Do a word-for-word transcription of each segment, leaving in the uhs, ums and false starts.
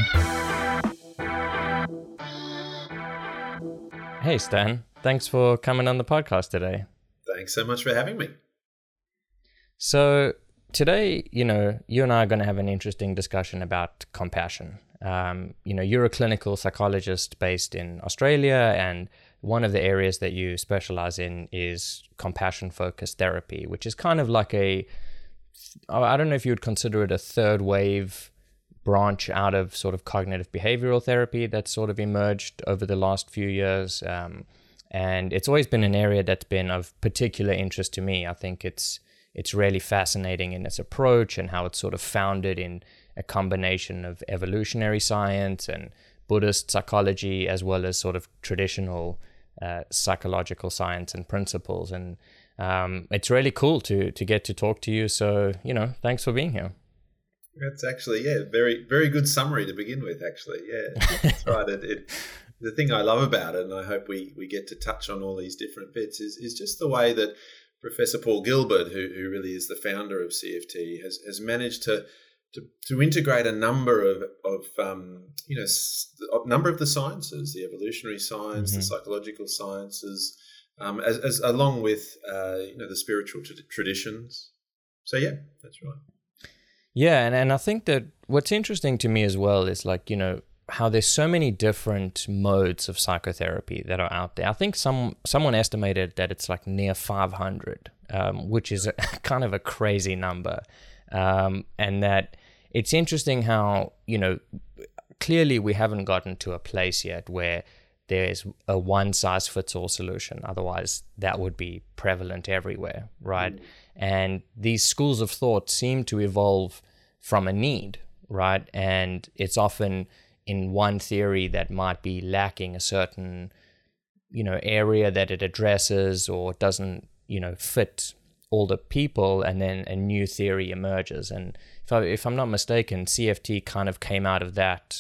Hey, Stan. Thanks for coming on the podcast today. Thanks so much for having me. So today, you know, you and I are going to have an interesting discussion about compassion. Um, you know, you're a clinical psychologist based in Australia, and one of the areas that you specialize in is compassion-focused therapy, which is kind of like a, I don't know if you would consider it a third wave branch out of sort of cognitive behavioral therapy that's sort of emerged over the last few years. Um, and it's always been an area that's been of particular interest to me. I think it's it's really fascinating in its approach and how it's sort of founded in a combination of evolutionary science and Buddhist psychology, as well as sort of traditional uh, psychological science and principles. And um, it's really cool to to get to talk to you. So, you know, thanks for being here. That's actually, yeah, very, very good summary to begin with, actually. Yeah, that's right. It, it, the thing I love about it, and I hope we, we get to touch on all these different bits, is, is just the way that Professor Paul Gilbert, who, who really is the founder of C F T, has, has managed to, to to integrate a number of, of um, you know, a number of the sciences, the evolutionary science, mm-hmm. the psychological sciences, um, as, as along with, uh, you know, the spiritual t- traditions. So, yeah, that's right. Yeah, and, and I think that what's interesting to me as well is like, you know, how there's so many different modes of psychotherapy that are out there. I think some someone estimated that it's like near five hundred, um, which is a, kind of a crazy number. Um, and that it's interesting how, you know, clearly we haven't gotten to a place yet where there's a one-size-fits-all solution. Otherwise, that would be prevalent everywhere, right? Mm. And these schools of thought seem to evolve from a need, right? And it's often in one theory that might be lacking a certain, you know, area that it addresses or doesn't, you know, fit all the people, and then a new theory emerges. And if, I, if I'm not mistaken, C F T kind of came out of that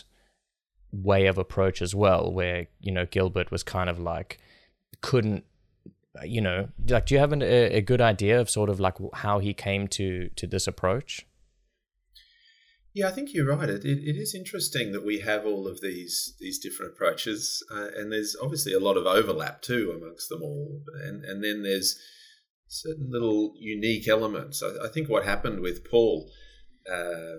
way of approach as well, where, you know, Gilbert was kind of like, couldn't, you know, like, do you have an, a, a good idea of sort of like how he came to to this approach? Yeah, I think you're right. It, it, it is interesting that we have all of these these different approaches, uh, and there's obviously a lot of overlap too amongst them all. And and then there's certain little unique elements. I, I think what happened with Paul, uh,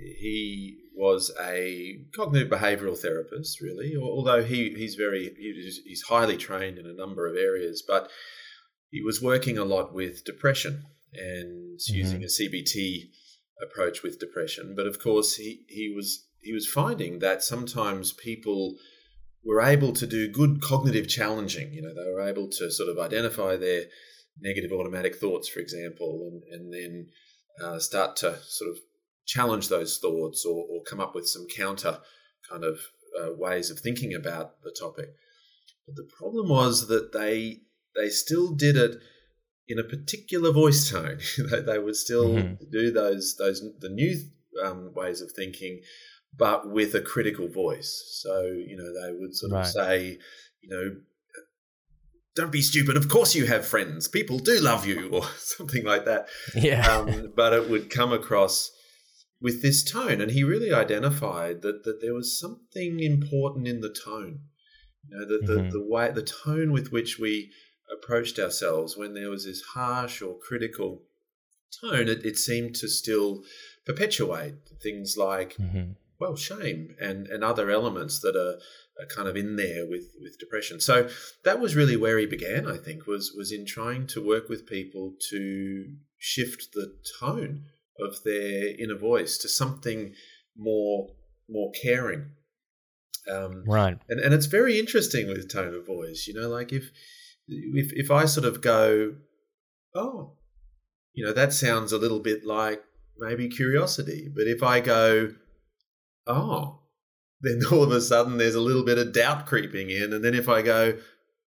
he was a cognitive behavioural therapist, really, although he, he's very he's, he's highly trained in a number of areas, but he was working a lot with depression and mm-hmm. using a C B T approach with depression. But of course, he, he was he was finding that sometimes people were able to do good cognitive challenging. You know, they were able to sort of identify their negative automatic thoughts, for example, and, and then uh, start to sort of challenge those thoughts or, or come up with some counter kind of uh, ways of thinking about the topic. But the problem was that they they still did it in a particular voice tone. they, they would still mm-hmm. do those those the new um, ways of thinking, but with a critical voice. So, you know, they would sort right. of say, you know, don't be stupid. Of course you have friends. People do love you, or something like that. Yeah. Um, but it would come across with this tone, and he really identified that that there was something important in the tone. You know, the mm-hmm. the, the way the tone with which we approached ourselves when there was this harsh or critical tone, it, it seemed to still perpetuate things like, mm-hmm. well, shame and, and other elements that are, are kind of in there with, with depression. So that was really where he began, I think, was was in trying to work with people to shift the tone of their inner voice to something more more caring. Um, right. And, and it's very interesting with tone of voice, you know, like if If if I sort of go, oh, you know, that sounds a little bit like maybe curiosity. But if I go, oh, then all of a sudden there's a little bit of doubt creeping in. And then if I go,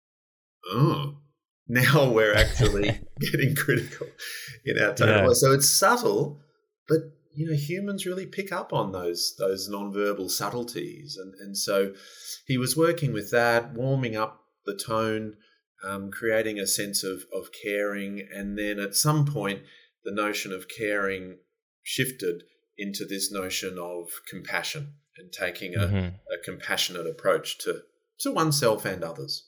oh, now we're actually getting critical in our tone of voice. So it's subtle, but, you know, humans really pick up on those those nonverbal subtleties. And, and so he was working with that, warming up the tone, Um, creating a sense of, of caring, and then at some point the notion of caring shifted into this notion of compassion and taking a, Mm-hmm. a compassionate approach to, to oneself and others.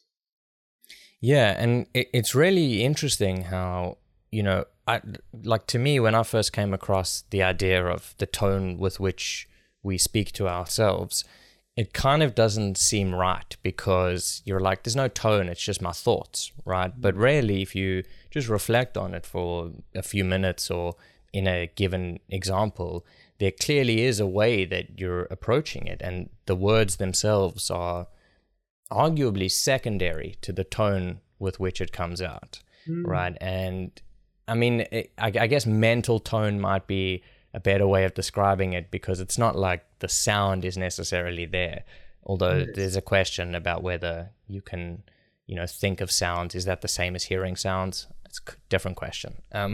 Yeah, and it, it's really interesting how, you know, I, like to me, when I first came across the idea of the tone with which we speak to ourselves, it kind of doesn't seem right, because you're like, there's no tone, it's just my thoughts, right? But really, if you just reflect on it for a few minutes or in a given example, there clearly is a way that you're approaching it, and the words themselves are arguably secondary to the tone with which it comes out, mm. right? And I mean, it, I, I guess mental tone might be a better way of describing it, because it's not like the sound is necessarily there. Although yes. there's a question about whether you can, you know, think of sounds. Is that the same as hearing sounds? It's a different question. Um,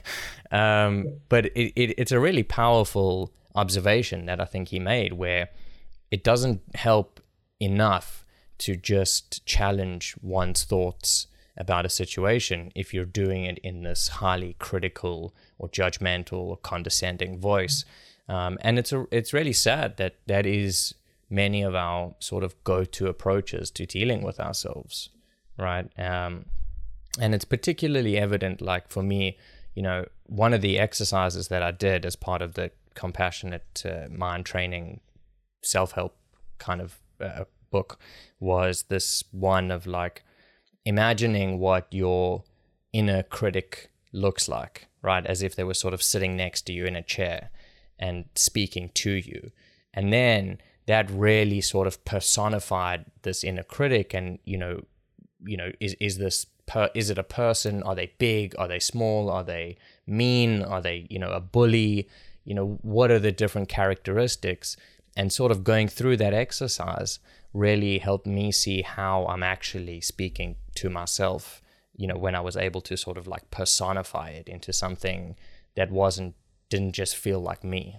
yeah. um, but it, it, it's a really powerful observation that I think he made, where it doesn't help enough to just challenge one's thoughts about a situation if you're doing it in this highly critical or judgmental or condescending voice. Um, and it's a, it's really sad that that is many of our sort of go-to approaches to dealing with ourselves, right? Um, and it's particularly evident, like for me, you know, one of the exercises that I did as part of the compassionate uh, mind training self-help kind of uh, book was this one of like, imagining what your inner critic looks like, right? As if they were sort of sitting next to you in a chair and speaking to you. And then that really sort of personified this inner critic. And, you know, you know, is, is this, per, is it a person? Are they big? Are they small? Are they mean? Are they, you know, a bully? You know, what are the different characteristics? And sort of going through that exercise really helped me see how I'm actually speaking to myself, you know, when I was able to sort of like personify it into something that wasn't, didn't just feel like me.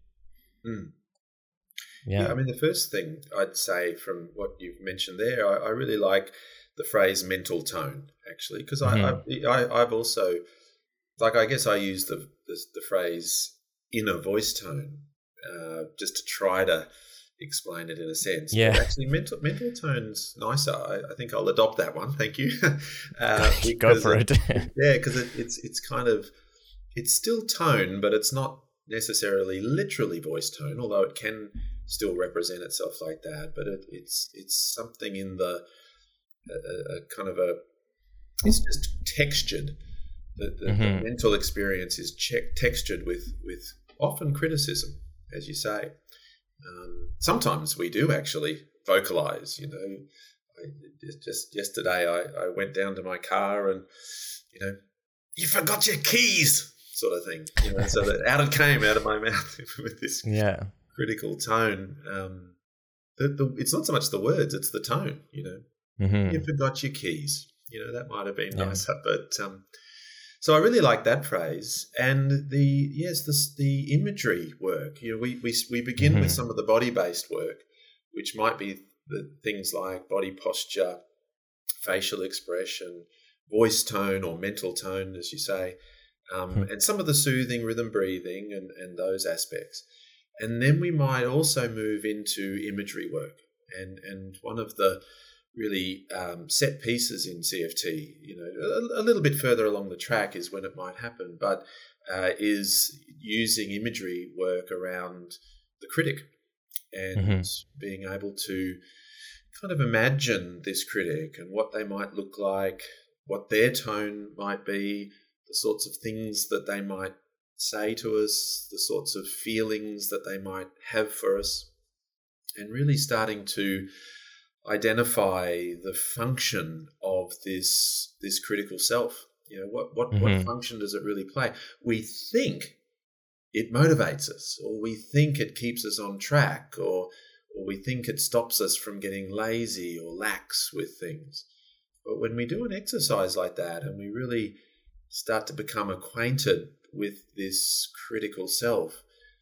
Mm. Yeah. yeah. I mean, the first thing I'd say from what you've mentioned there, I, I really like the phrase mental tone, actually, because mm-hmm. I, I, I've also, like, I guess I use the, the, the phrase inner voice tone uh, just to try to explain it in a sense. Yeah. But actually, mental mental tone's nicer. I, I think I'll adopt that one. Thank you. uh, Go for it. it yeah, because it, it's it's kind of it's still tone, but it's not necessarily literally voice tone, although it can still represent itself like that. But it, it's it's something in the a, a kind of a it's just textured. The, the, mm-hmm. the mental experience is che- textured with with often criticism, as you say. Um, sometimes we do actually vocalize, you know. I, just yesterday I, I went down to my car and, you know, you forgot your keys sort of thing. You know, so that out it came out of my mouth with this yeah. critical tone. Um, the, the, it's not so much the words, it's the tone, you know. Mm-hmm. You forgot your keys. You know, that might have been yeah. nicer, but... Um, So I really like that phrase, and the yes, the the imagery work. You know, we we we begin mm-hmm. with some of the body-based work, which might be the things like body posture, facial expression, voice tone or mental tone, as you say, um, mm-hmm. and some of the soothing rhythm breathing and and those aspects. And then we might also move into imagery work, and and one of the really um, set pieces in C F T, you know, a, a little bit further along the track is when it might happen, but uh, is using imagery work around the critic and mm-hmm. being able to kind of imagine this critic and what they might look like, what their tone might be, the sorts of things that they might say to us, the sorts of feelings that they might have for us, and really starting to identify the function of this this critical self. You know, what what, mm-hmm. what function does it really play? We think it motivates us, or we think it keeps us on track, or or we think it stops us from getting lazy or lax with things. But when we do an exercise like that and we really start to become acquainted with this critical self,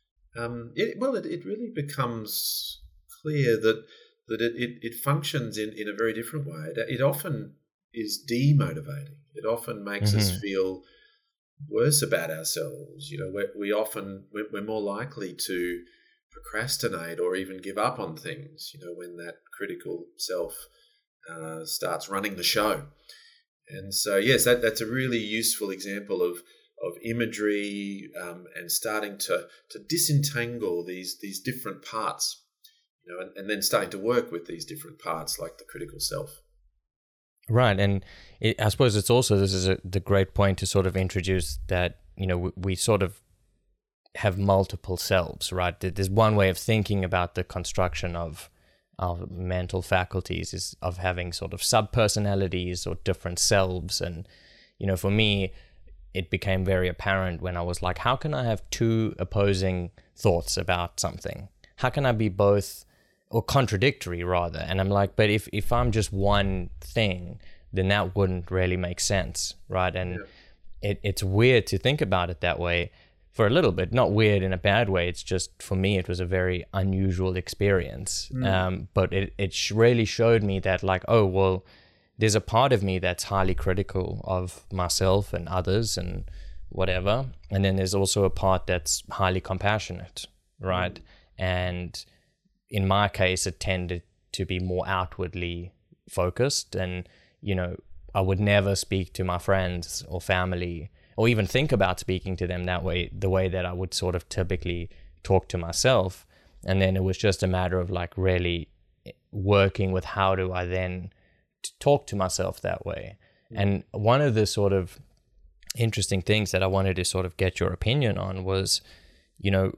um, it, well, it, it really becomes clear that that it, it, it functions in, in a very different way. It, it often is demotivating. It often makes mm-hmm. us feel worse about ourselves. You know, we're, we often we're, we're more likely to procrastinate or even give up on things. You know, when that critical self uh, starts running the show. And so, yes, that, that's a really useful example of of imagery um, and starting to to disentangle these these different parts, you know, and, and then starting to work with these different parts like the critical self. Right, and it, I suppose it's also, this is a, the great point to sort of introduce that, you know, we, we sort of have multiple selves, right? There's one way of thinking about the construction of our mental faculties is of having sort of sub-personalities or different selves. And, you know, for me, it became very apparent when I was like, how can I have two opposing thoughts about something? How can I be both, or contradictory rather? And I'm like, but if, if I'm just one thing, then that wouldn't really make sense, right? And yeah. it, it's weird to think about it that way for a little bit. Not weird in a bad way. It's just, for me, it was a very unusual experience. Mm. Um, but it, it really showed me that, like, oh, well, there's a part of me that's highly critical of myself and others and whatever. And then there's also a part that's highly compassionate, right? Mm. And in my case, it tended to be more outwardly focused. And, you know, I would never speak to my friends or family or even think about speaking to them that way, the way that I would sort of typically talk to myself. And then it was just a matter of like really working with how do I then talk to myself that way. Mm. And one of the sort of interesting things that I wanted to sort of get your opinion on was, you know,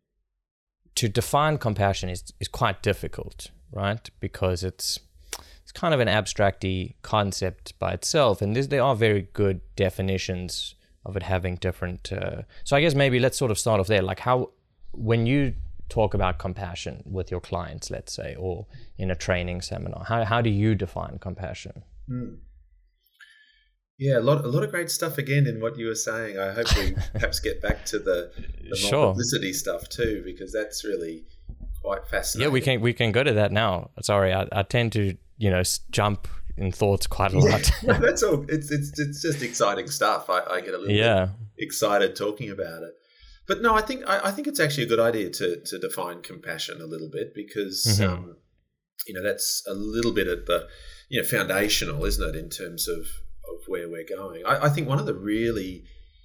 to define compassion is, is quite difficult, right? Because it's it's kind of an abstract-y concept by itself. And there are very good definitions of it having different... Uh, so I guess maybe let's sort of start off there. Like how, when you talk about compassion with your clients, let's say, or in a training seminar, how how do you define compassion? Mm. Yeah, a lot, a lot of great stuff again in what you were saying. I hope we perhaps get back to the, the sure. multiplicity stuff too, because that's really quite fascinating. Yeah, we can we can go to that now. Sorry, I, I tend to you know jump in thoughts quite a lot. Yeah, that's all. It's it's it's just exciting stuff. I, I get a little yeah. bit excited talking about it. But no, I think I, I think it's actually a good idea to to define compassion a little bit because mm-hmm. um, you know that's a little bit at the you know foundational, isn't it, in terms of of where we're going. I, I think one of the really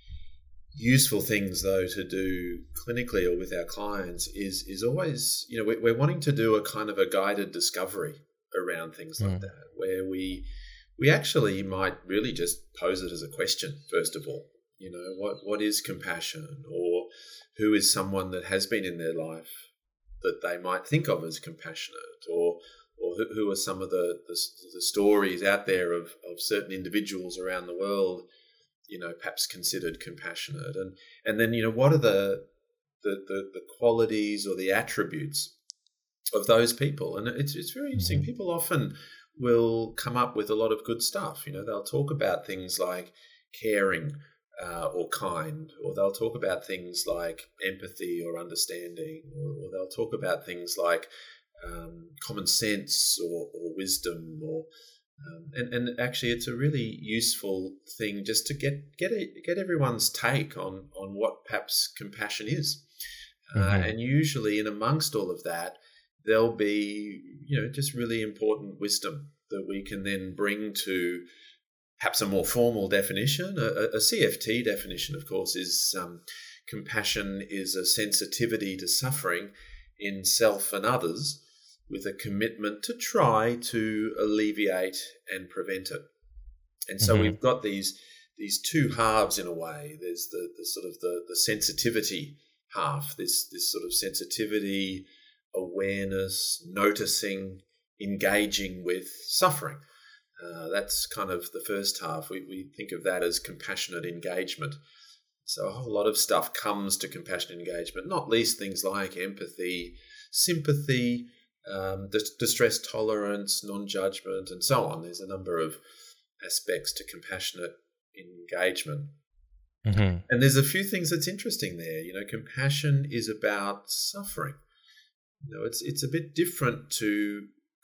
useful things, though, to do clinically or with our clients is is always, you know, we're, we're wanting to do a kind of a guided discovery around things like mm. that, where we we actually might really just pose it as a question, first of all. You know, what what is compassion, or who is someone that has been in their life that they might think of as compassionate, or or who are some of the, the, the stories out there of, of certain individuals around the world, you know, perhaps considered compassionate. And and then, you know, what are the the, the, the qualities or the attributes of those people? And it's it's very interesting. Mm-hmm. People often will come up with a lot of good stuff. You know, they'll talk about things like caring uh, or kind, or they'll talk about things like empathy or understanding, or, or they'll talk about things like Um, common sense or, or wisdom, or um, and and actually, it's a really useful thing just to get get a, get everyone's take on on what perhaps compassion is, mm-hmm. uh, and usually, in amongst all of that, there'll be you know just really important wisdom that we can then bring to perhaps a more formal definition. A, a C F T definition, of course, is um, compassion is a sensitivity to suffering in self and others, with a commitment to try to alleviate and prevent it. And so mm-hmm. we've got these these two halves in a way. There's the, the sort of the, the sensitivity half, this this sort of sensitivity, awareness, noticing, engaging with suffering. Uh, that's kind of the first half. We, we think of that as compassionate engagement. So a whole lot of stuff comes to compassionate engagement, not least things like empathy, sympathy, Um, distress tolerance, non-judgment, and so on. There's a number of aspects to compassionate engagement. Mm-hmm. And there's a few things that's interesting there. You know, compassion is about suffering. You know, it's it's a bit different to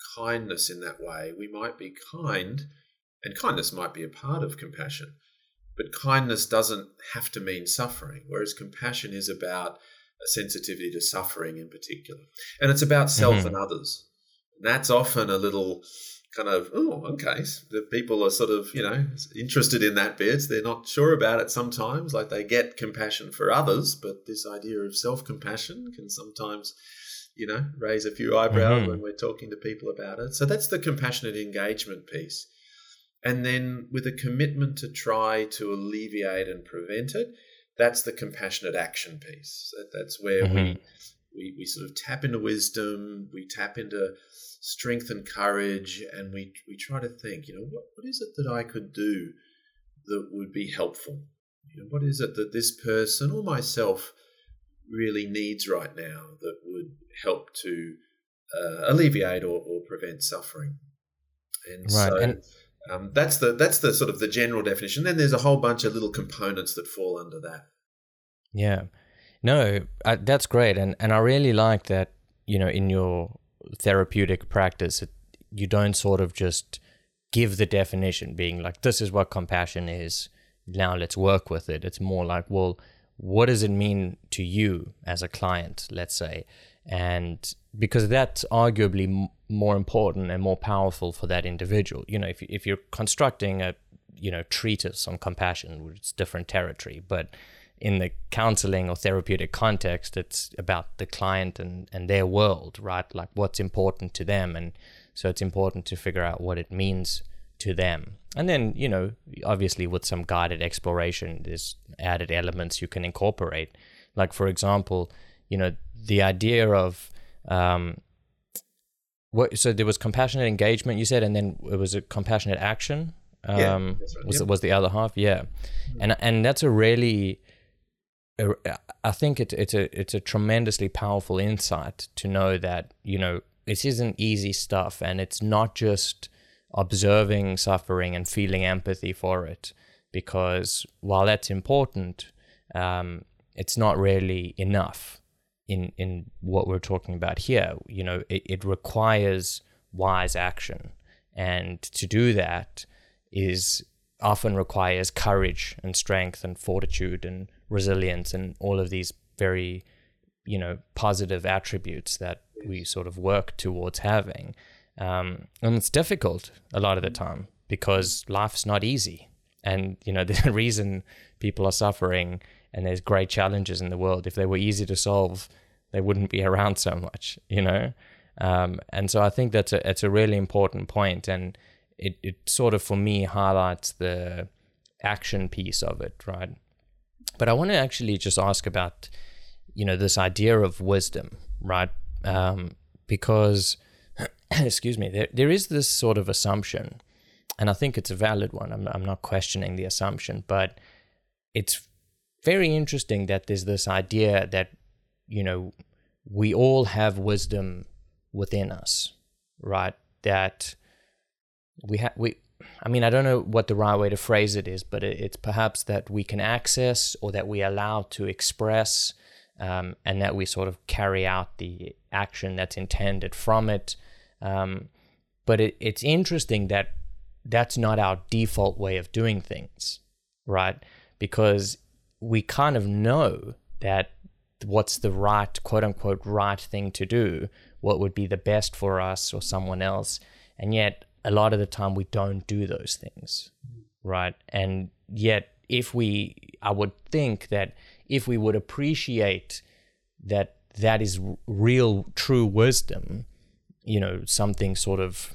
kindness in that way. We might be kind, and kindness might be a part of compassion, but kindness doesn't have to mean suffering, whereas compassion is about a sensitivity to suffering in particular. And it's about self Mm-hmm. and others. And that's often a little kind of, oh, okay, the people are sort of, you know, interested in that bit. They're not sure about it sometimes, like they get compassion for others, but this idea of self-compassion can sometimes, you know, raise a few eyebrows Mm-hmm. when we're talking to people about it. So that's the compassionate engagement piece. And then with a commitment to try to alleviate and prevent it, that's the compassionate action piece. That, that's where Mm-hmm. we, we we sort of tap into wisdom, we tap into strength and courage, and we we try to think, you know, what, what is it that I could do that would be helpful? You know, what is it that this person or myself really needs right now that would help to uh, alleviate or, or prevent suffering? And Right. so And um, that's the that's the sort of the general definition. Then there's a whole bunch of little components that fall under that. yeah, no, I, that's great. And, and I really like that, you know, in your therapeutic practice, it, you don't sort of just give the definition being like, this is what compassion is. Now let's work with it. It's more like, well, what does it mean to you as a client, let's say? And because that's arguably m- more important and more powerful for that individual. You know, if, if you're constructing a, you know, treatise on compassion, it's different territory, but in the counseling or therapeutic context, it's about the client and, and their world, right? Like what's important to them. And so it's important to figure out what it means to them. And then, you know, obviously with some guided exploration, there's added elements you can incorporate. Like, for example, you know, the idea of, um, what, so there was compassionate engagement, you said, and then it was a compassionate action. Um, Yeah, that's right. was, Yep. was the other half. Yeah. And, and that's a really, I think it's it's a it's a tremendously powerful insight to know that, you know, this isn't easy stuff, and it's not just observing suffering and feeling empathy for it, because while that's important, um, it's not really enough in in what we're talking about here. You know, it, it requires wise action, and to do that is often requires courage and strength and fortitude and resilience and all of these very, you know, positive attributes that we sort of work towards having. Um, and it's difficult a lot of the time because life's not easy. And, you know, the reason people are suffering and there's great challenges in the world, if they were easy to solve, they wouldn't be around so much, you know? Um, and so I think that's a, it's a really important point. And it, it sort of, for me, highlights the action piece of it, right? But I want to actually just ask about, you know, this idea of wisdom, right? Um, because, excuse me, there, there is this sort of assumption, and I think it's a valid one. I'm, I'm not questioning the assumption, but it's very interesting that there's this idea that, you know, we all have wisdom within us, right? That we have, we, I mean, I don't know what the right way to phrase it is, but it, it's perhaps that we can access or that we allow to express, um, and that we sort of carry out the action that's intended from it. Um, but it, it's interesting that that's not our default way of doing things, right? Because we kind of know that what's the right, quote unquote, right thing to do, what would be the best for us or someone else. And yet a lot of the time we don't do those things, right? And yet if we, I would think that if we would appreciate that that is real, true wisdom, you know, something sort of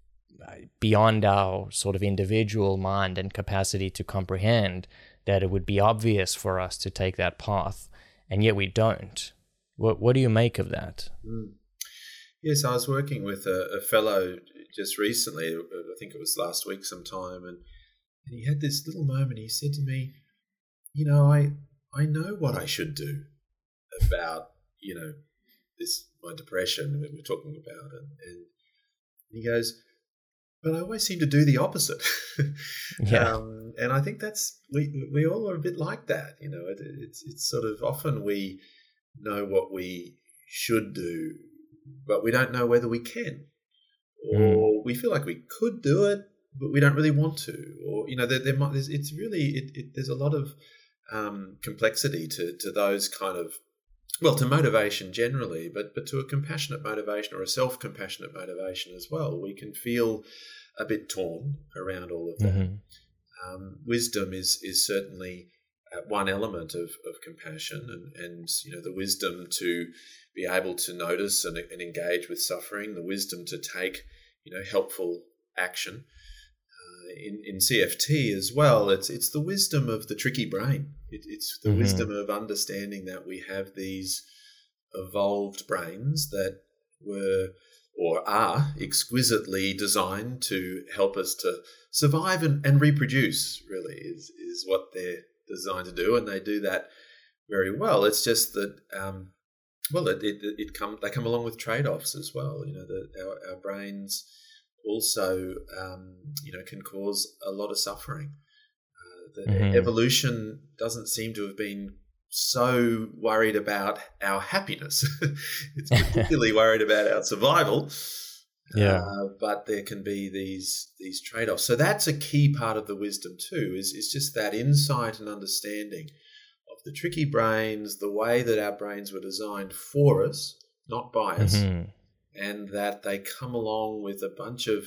beyond our sort of individual mind and capacity to comprehend, that it would be obvious for us to take that path, and yet we don't. What what do you make of that? Mm. Yes, I was working with a, a fellow just recently, I think it was last week sometime, and, and he had this little moment. He said to me, you know, I I know what I should do about, you know, this, my depression that we're talking about. And, and he goes, but I always seem to do the opposite. Yeah. Um, and I think that's, we we all are a bit like that, you know. It, it's it's sort of often we know what we should do, but we don't know whether we can. Or Mm. we feel like we could do it, but we don't really want to, or you know, there, there might. There's, it's really it, it, there's a lot of um, complexity to to those kind of well, to motivation generally, but but to a compassionate motivation or a self-compassionate motivation as well. We can feel a bit torn around all of that. Mm-hmm. Um, wisdom is is certainly uh, one element of, of compassion, and, and you know the wisdom to be able to notice and, and engage with suffering, the wisdom to take you know helpful action. Uh, in in C F T as well, it's it's the wisdom of the tricky brain. It, it's the mm-hmm. wisdom of understanding that we have these evolved brains that were or are exquisitely designed to help us to survive and, and reproduce, really, is, is what they're designed to do, and they do that very well. It's just that, um, well, it, it, it come, they come along with trade-offs as well. You know, that our, our brains also, um, you know, can cause a lot of suffering. Uh, the mm-hmm. evolution doesn't seem to have been so worried about our happiness. It's particularly worried about our survival. Yeah. Uh, but there can be these these trade-offs. So that's a key part of the wisdom too, is, is just that insight and understanding of the tricky brains, the way that our brains were designed for us, not by us, mm-hmm. and that they come along with a bunch of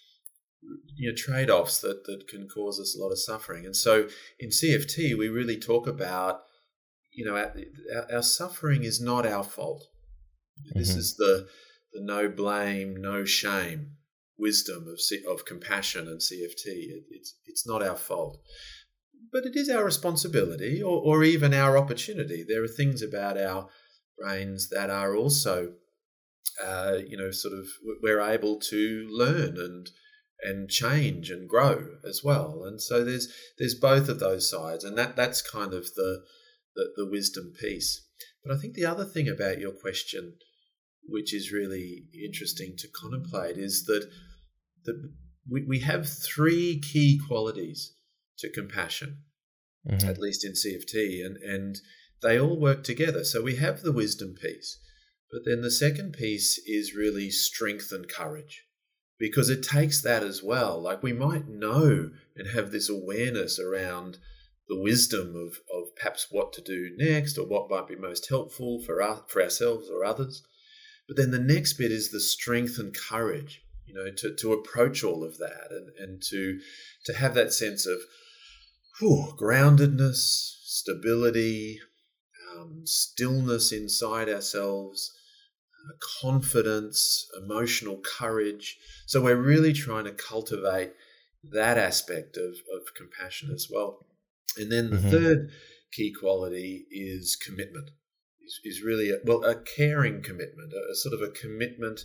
you know, trade-offs that, that can cause us a lot of suffering. And so in C F T, we really talk about You know, our, our suffering is not our fault. Mm-hmm. This is the the no blame, no shame wisdom of of compassion and C F T. It, it's it's not our fault, but it is our responsibility, or or even our opportunity. There are things about our brains that are also, uh, you know, sort of we're able to learn and and change and grow as well. And so there's there's both of those sides, and that that's kind of the The, the wisdom piece. But I think the other thing about your question, which is really interesting to contemplate, is that, that we, we have three key qualities to compassion, mm-hmm. at least in C F T, and, and they all work together. So we have the wisdom piece, but then the second piece is really strength and courage, because it takes that as well. Like we might know and have this awareness around the wisdom of, of perhaps what to do next or what might be most helpful for us, for ourselves or others. But then the next bit is the strength and courage, you know, to, to approach all of that and, and to, to have that sense of whew, groundedness, stability, um, stillness inside ourselves, uh, confidence, emotional courage. So we're really trying to cultivate that aspect of, of compassion as well. And then the mm-hmm. third key quality is commitment, is, is really, a, well, a caring commitment, a, a sort of a commitment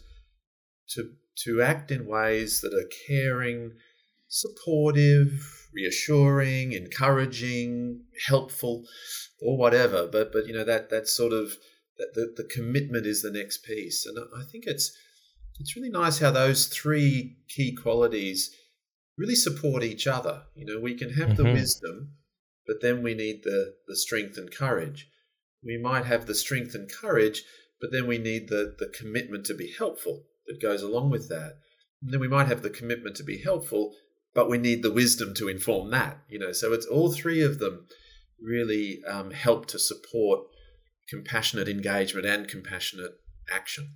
to to act in ways that are caring, supportive, reassuring, encouraging, helpful, or whatever. But, but you know, that that sort of, that the, the commitment is the next piece. And I think it's it's really nice how those three key qualities really support each other. You know, we can have mm-hmm. the wisdom, but then we need the, the strength and courage. We might have the strength and courage, but then we need the, the commitment to be helpful that goes along with that. And then we might have the commitment to be helpful, but we need the wisdom to inform that. You know, so it's all three of them really um, help to support compassionate engagement and compassionate action.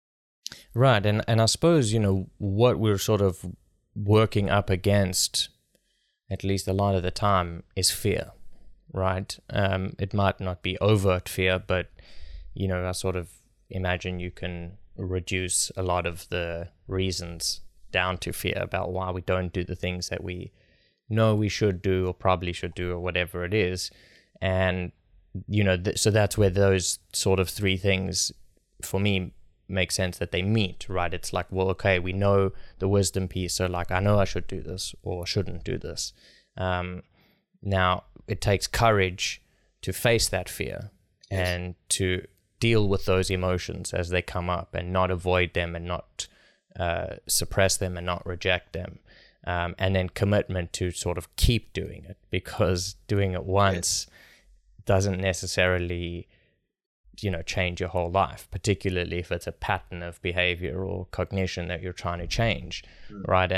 Right, and and I suppose, you know, what we're sort of working up against, at least a lot of the time, is fear, right? Um, it might not be overt fear, but, you know, I sort of imagine you can reduce a lot of the reasons down to fear about why we don't do the things that we know we should do or probably should do or whatever it is. And, you know, th- so that's where those sort of three things, for me, make sense that they meet, right? It's like, well, okay, we know the wisdom piece, so like I know I should do this or shouldn't do this. Um, now it takes courage to face that fear yes. and to deal with those emotions as they come up and not avoid them and not uh, suppress them and not reject them. Um, and then commitment to sort of keep doing it, because doing it once yes. doesn't necessarily, you know, change your whole life, particularly if it's a pattern of behavior or cognition that you're trying to change, mm. right? And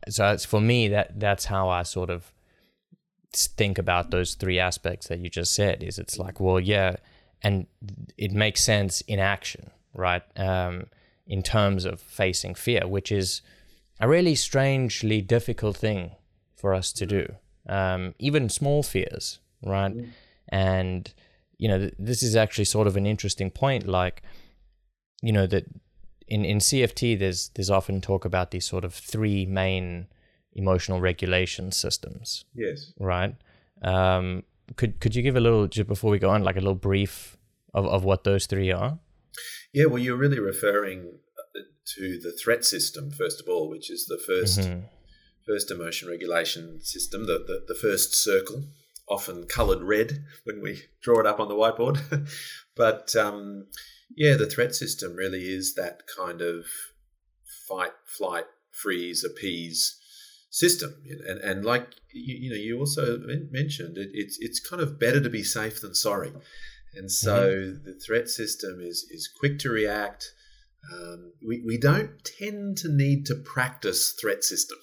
so it's, for me, that that's how I sort of think about those three aspects that you just said. Is it's like, well, yeah, and it makes sense in action, right? Um, in terms of facing fear, which is a really strangely difficult thing for us to do. Um, even small fears, right? Mm. And you know, th- this is actually sort of an interesting point. Like, you know, that in in C F T, there's there's often talk about these sort of three main emotional regulation systems. Yes. Right. Um, could could you give a little, just before we go on, like a little brief of, of what those three are? Yeah, well, you're really referring to the threat system, first of all, which is the first mm-hmm. first emotion regulation system, the, the, the first circle, often coloured red when we draw it up on the whiteboard. But um, yeah, the threat system really is that kind of fight, flight, freeze, appease system. And and like you, you know, you also mentioned it, it's it's kind of better to be safe than sorry. And so mm-hmm. the threat system is is quick to react. Um, we we don't tend to need to practice threat system.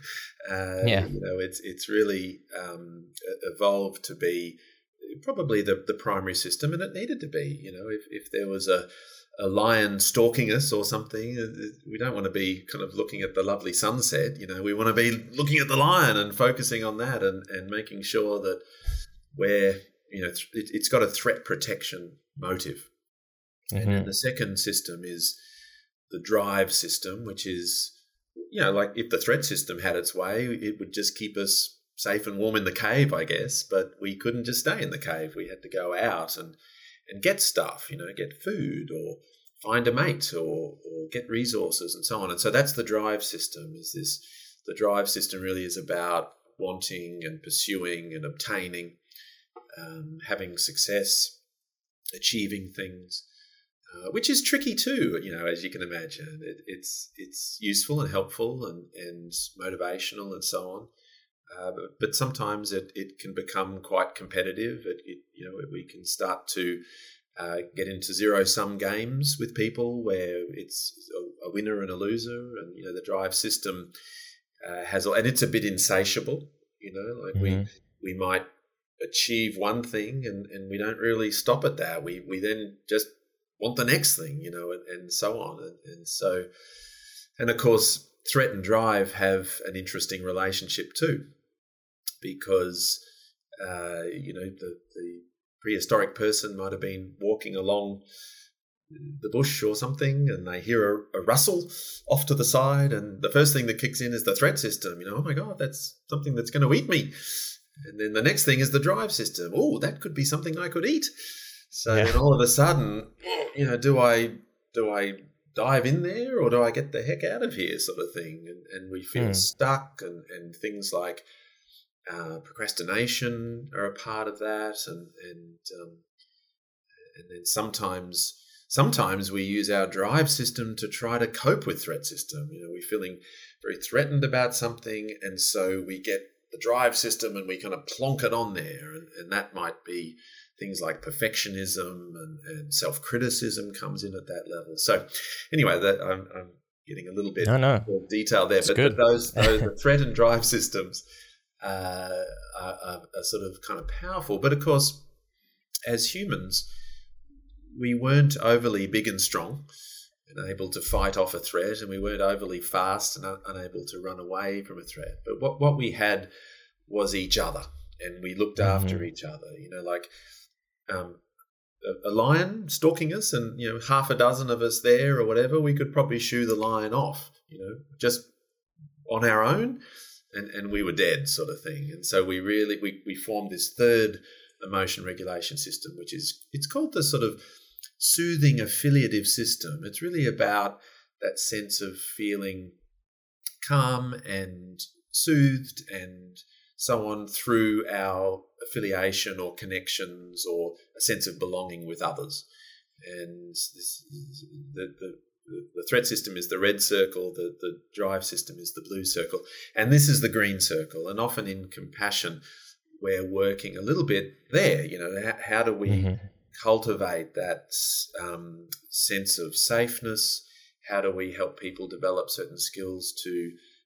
uh, yeah, you know, it's it's really um, evolved to be probably the the primary system, and it needed to be. You know, if if there was a a lion stalking us or something, we don't want to be kind of looking at the lovely sunset. You know, we want to be looking at the lion and focusing on that, and and making sure that we're, you know, it, it's got a threat protection motive. Mm-hmm. And then the second system is the drive system, which is, you know, like if the threat system had its way, it would just keep us safe and warm in the cave, I guess. But we couldn't just stay in the cave. We had to go out and, and get stuff, you know, get food or find a mate or, or get resources and so on. And so that's the drive system. Is this the drive system really is about wanting and pursuing and obtaining, um, having success, achieving things. Uh, which is tricky too, you know, as you can imagine. It, it's it's useful and helpful and, and motivational and so on. Uh, but, but sometimes it, it can become quite competitive. It, it you know, we can start to uh, get into zero-sum games with people where it's a, a winner and a loser. And, you know, the drive system uh, has, and it's a bit insatiable, you know, like mm-hmm. we we might achieve one thing and, and we don't really stop at that. We we then just want the next thing, you know, and, and so on. And, and so, and of course, threat and drive have an interesting relationship too, because, uh, you know, the, the prehistoric person might have been walking along the bush or something and they hear a, a rustle off to the side, and the first thing that kicks in is the threat system, you know, oh my God, that's something that's going to eat me. And then the next thing is the drive system. Oh, that could be something I could eat. So yeah. then all of a sudden, you know, do I do I dive in there or do I get the heck out of here, sort of thing? And, and we feel mm. stuck, and, and things like uh, procrastination are a part of that, and and um, and then sometimes sometimes we use our drive system to try to cope with threat system. You know, we're feeling very threatened about something, and so we get the drive system and we kind of plonk it on there, and, and that might be things like perfectionism and, and self-criticism comes in at that level. So anyway, that I'm, I'm getting a little bit no, no. more detail there, it's but, good. but those, those the threat and drive systems uh, are, are, are sort of kind of powerful. But of course, as humans, we weren't overly big and strong and able to fight off a threat, and we weren't overly fast and un- unable to run away from a threat. But what, what we had was each other, and we looked mm-hmm. after each other. You know, like Um, a, a lion stalking us, and you know, half a dozen of us there or whatever, we could probably shoo the lion off, you know, just on our own, and, and we were dead, sort of thing. And so we really we we formed this third emotion regulation system, which is it's called the sort of soothing affiliative system. It's really about that sense of feeling calm and soothed and so on through our affiliation or connections or a sense of belonging with others. And this, the, the, the threat system is the red circle, the, the drive system is the blue circle, and this is the green circle. And often in compassion, we're working a little bit there, you know, how, how do we mm-hmm. cultivate that um, sense of safeness? How do we help people develop certain skills to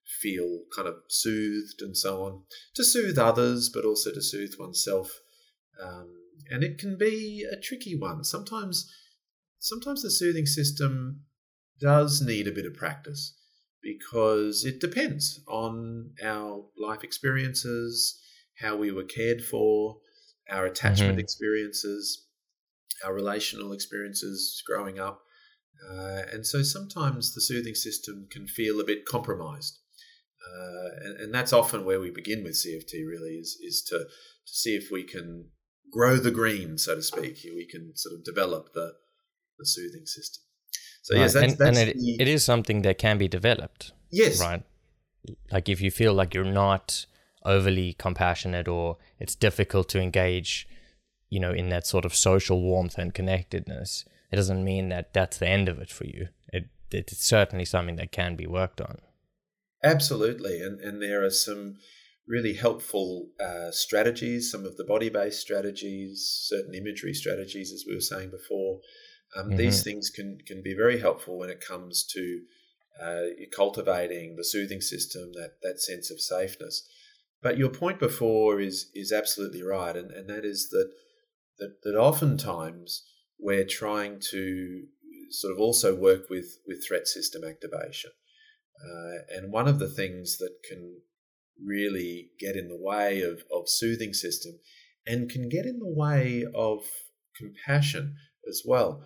feel kind of soothed and so on, to soothe others, but also to soothe oneself. Um, and it can be a tricky one. Sometimes, sometimes the soothing system does need a bit of practice because it depends on our life experiences, how we were cared for, our attachment mm-hmm. experiences, our relational experiences growing up. Uh, and so sometimes the soothing system can feel a bit compromised. Uh, and, and that's often where we begin with C F T, really, is, is to, to see if we can grow the green, so to speak. We can sort of develop the, the soothing system. So, right. yes, that's, and, that's and it, the, it is something that can be developed. Yes. Right. Like if you feel like you're not overly compassionate or it's difficult to engage, you know, in that sort of social warmth and connectedness, it doesn't mean that that's the end of it for you. It, it's certainly something that can be worked on. Absolutely. And, and there are some really helpful uh, strategies, some of the body-based strategies, certain imagery strategies, as we were saying before. Um, mm-hmm. These things can, can be very helpful when it comes to uh, cultivating the soothing system, that, that sense of safeness. But your point before is is absolutely right, and, and that is that, that that oftentimes we're trying to sort of also work with, with threat system activation. Uh, and one of the things that can really get in the way of, of soothing system and can get in the way of compassion as well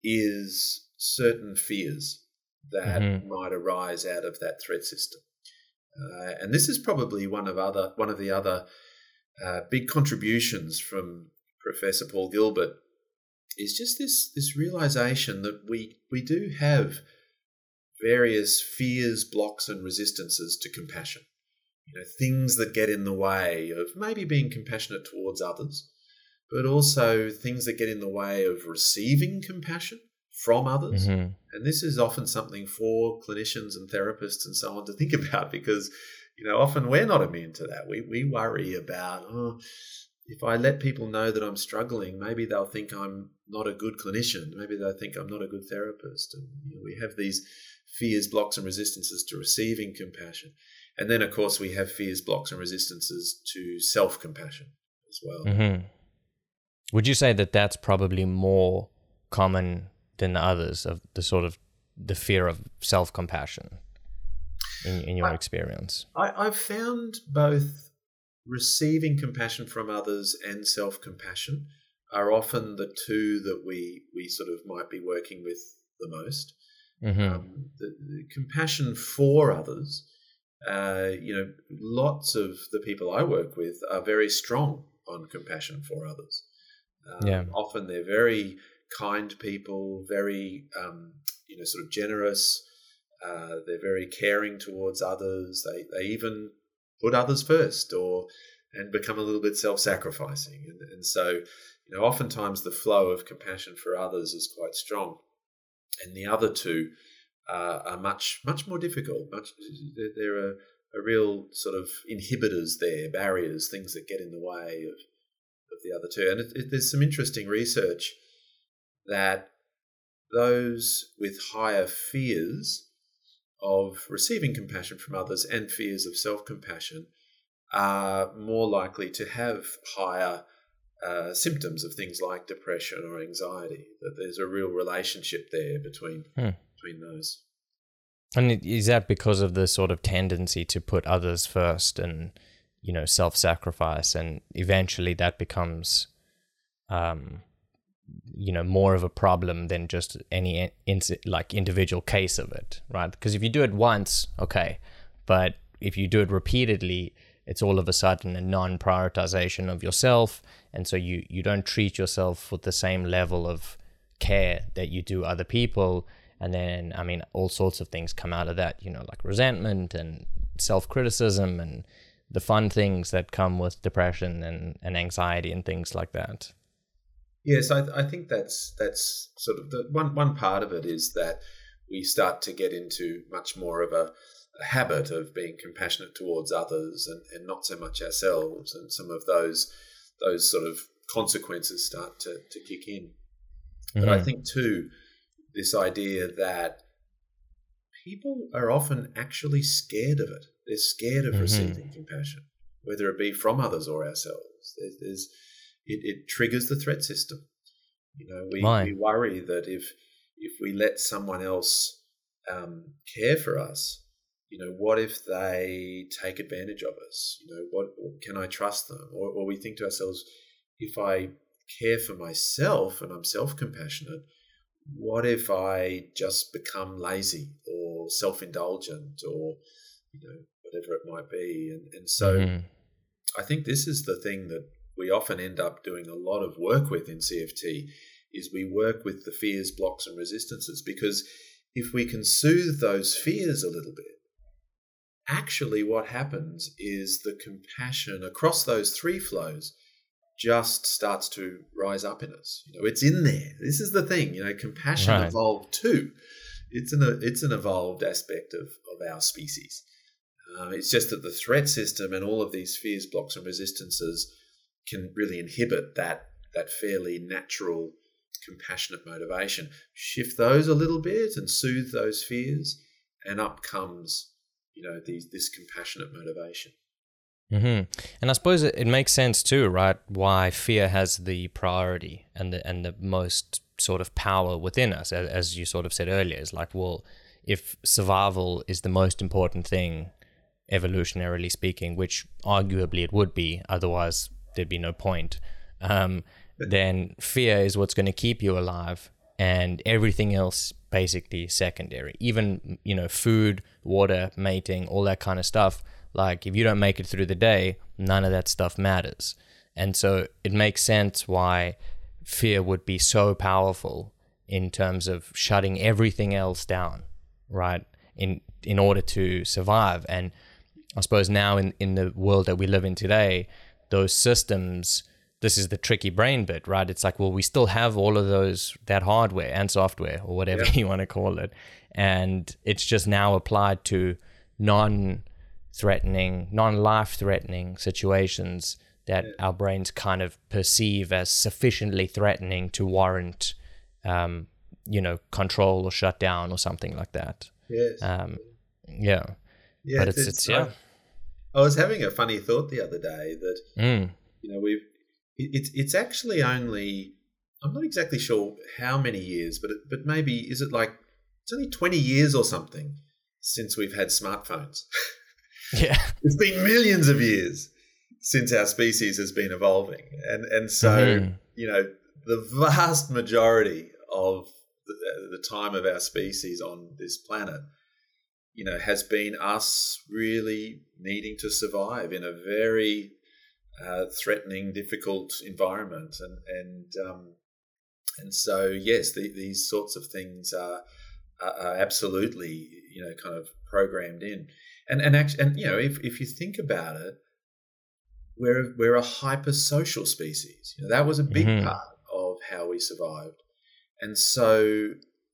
is certain fears that mm-hmm. might arise out of that threat system. Uh, and this is probably one of other one of the other uh, big contributions from Professor Paul Gilbert is just this this realization that we we do have various fears, blocks, and resistances to compassion. You know, things that get in the way of maybe being compassionate towards others, but also things that get in the way of receiving compassion from others. Mm-hmm. And this is often something for clinicians and therapists and so on to think about because, you know, often we're not immune to that. We we worry about, oh, if I let people know that I'm struggling, maybe they'll think I'm not a good clinician. Maybe they'll think I'm not a good therapist. And you know, we have these fears, blocks, and resistances to receiving compassion. And then, of course, we have fears, blocks, and resistances to self-compassion as well. Mm-hmm. Would you say that that's probably more common than the others, of the sort of the fear of self-compassion in, in your I, experience? I, I've found both receiving compassion from others and self-compassion are often the two that we, we sort of might be working with the most. Mm-hmm. Um, the, the compassion for others, uh, you know, lots of the people I work with are very strong on compassion for others. Um, yeah. Often they're very kind people, very, um, you know, sort of generous. Uh, they're very caring towards others. They they even put others first, or and become a little bit self-sacrificing. And, and so, you know, oftentimes the flow of compassion for others is quite strong, and the other two uh, are much much more difficult. Much there are a real sort of inhibitors there, barriers, things that get in the way of of the other two. And it, it, there's some interesting research that those with higher fears of receiving compassion from others and fears of self-compassion are more likely to have higher uh, symptoms of things like depression or anxiety, that there's a real relationship there between hmm. between those. And is that because of the sort of tendency to put others first and, you know, self-sacrifice, and eventually that becomes um you know, more of a problem than just any in, like individual case of it, right? Because if you do it once, okay, but if you do it repeatedly, it's all of a sudden a non-prioritization of yourself, and so you you don't treat yourself with the same level of care that you do other people, and then I mean all sorts of things come out of that, you know, like resentment and self-criticism and the fun things that come with depression and, and anxiety and things like that. Yes, I, I think that's that's sort of the one one part of it is that we start to get into much more of a, a habit of being compassionate towards others and, and not so much ourselves, and some of those those sort of consequences start to, to kick in. Mm-hmm. But I think too, this idea that people are often actually scared of it. They're scared of mm-hmm. receiving compassion, whether it be from others or ourselves. There's, there's it, it triggers the threat system. You know, we, we worry that if if we let someone else um, care for us, you know, what if they take advantage of us? You know, what can I trust them? Or, or we think to ourselves, if I care for myself and I'm self-compassionate, what if I just become lazy or self-indulgent or, you know, whatever it might be? And, and so mm-hmm. I think this is the thing that we often end up doing a lot of work with in C F T, is we work with the fears, blocks and resistances, because if we can soothe those fears a little bit, actually what happens is the compassion across those three flows just starts to rise up in us. You know, it's in there. This is the thing, you know, compassion right. evolved too. It's an it's an evolved aspect of, of our species. Um, it's just that the threat system and all of these fears, blocks and resistances can really inhibit that that fairly natural, compassionate motivation. Shift those a little bit and soothe those fears, and up comes, you know, these this compassionate motivation. Mm-hmm. And I suppose it, it makes sense too, right? Why fear has the priority and the and the most sort of power within us, as, as you sort of said earlier. Is like, well, if survival is the most important thing, evolutionarily speaking, which arguably it would be, otherwise there'd be no point. Um, then fear is what's going to keep you alive, and everything else basically secondary. Even, you know, food, water, mating, all that kind of stuff. Like, if you don't make it through the day, none of that stuff matters. And so it makes sense why fear would be so powerful in terms of shutting everything else down, right? In in order to survive. And I suppose now in, in the world that we live in today, those systems, this is the tricky brain bit, right? It's like, well, we still have all of those, that hardware and software or whatever yeah. you want to call it. And it's just now applied to non threatening, non-life threatening situations that yeah. our brains kind of perceive as sufficiently threatening to warrant, um, you know, control or shut down or something like that. Yes. Um, yeah. Yeah. But it's, it's, it's yeah. I, I was having a funny thought the other day that, mm. you know, we've, it, it's, it's actually only, I'm not exactly sure how many years, but, it, but maybe, is it like, it's only twenty years or something since we've had smartphones. Yeah. It's been millions of years since our species has been evolving. And and so, mm-hmm. you know, the vast majority of the, the time of our species on this planet, you know, has been us really needing to survive in a very uh, threatening, difficult environment. And and um, and so, yes, the, these sorts of things are, are, are absolutely, you know, kind of programmed in. And and actually, and you know, if, if you think about it, we're we're a hypersocial species. You know, that was a big mm-hmm. part of how we survived. And so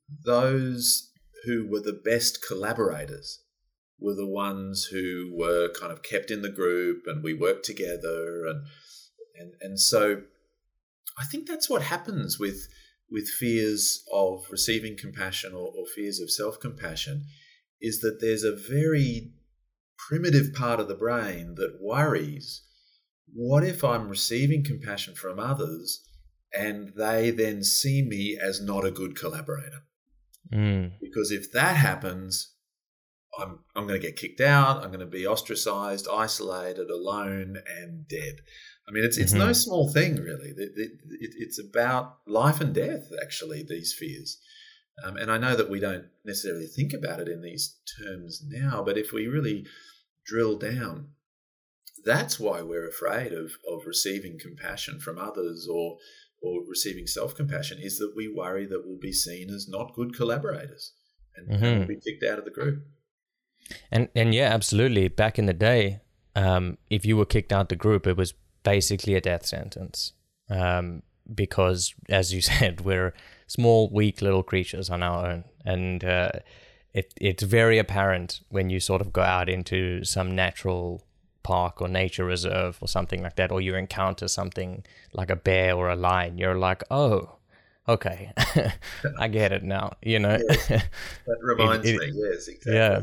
those who were the best collaborators were the ones who were kind of kept in the group, and we worked together. And and and so I think that's what happens with with fears of receiving compassion or, or fears of self-compassion, is that there's a very primitive part of the brain that worries, what if I'm receiving compassion from others and they then see me as not a good collaborator? Mm. Because if that happens, I'm I'm going to get kicked out, I'm going to be ostracized, isolated, alone, and dead. I mean, it's it's mm-hmm. no small thing, really. It, it, it, it's about life and death, actually, these fears. Um, and I know that we don't necessarily think about it in these terms now, but if we really drill down, that's why we're afraid of, of receiving compassion from others or or receiving self-compassion, is that we worry that we'll be seen as not good collaborators and, mm-hmm. and we'll be kicked out of the group. And and yeah, absolutely. Back in the day, um, if you were kicked out the group, it was basically a death sentence. Um, because, as you said, we're small, weak little creatures on our own. And uh, it it's very apparent when you sort of go out into some natural park or nature reserve or something like that, or you encounter something like a bear or a lion. You're like, oh, okay, I get it now. You know, yes, that reminds it, it, me. Yes, exactly. Yeah.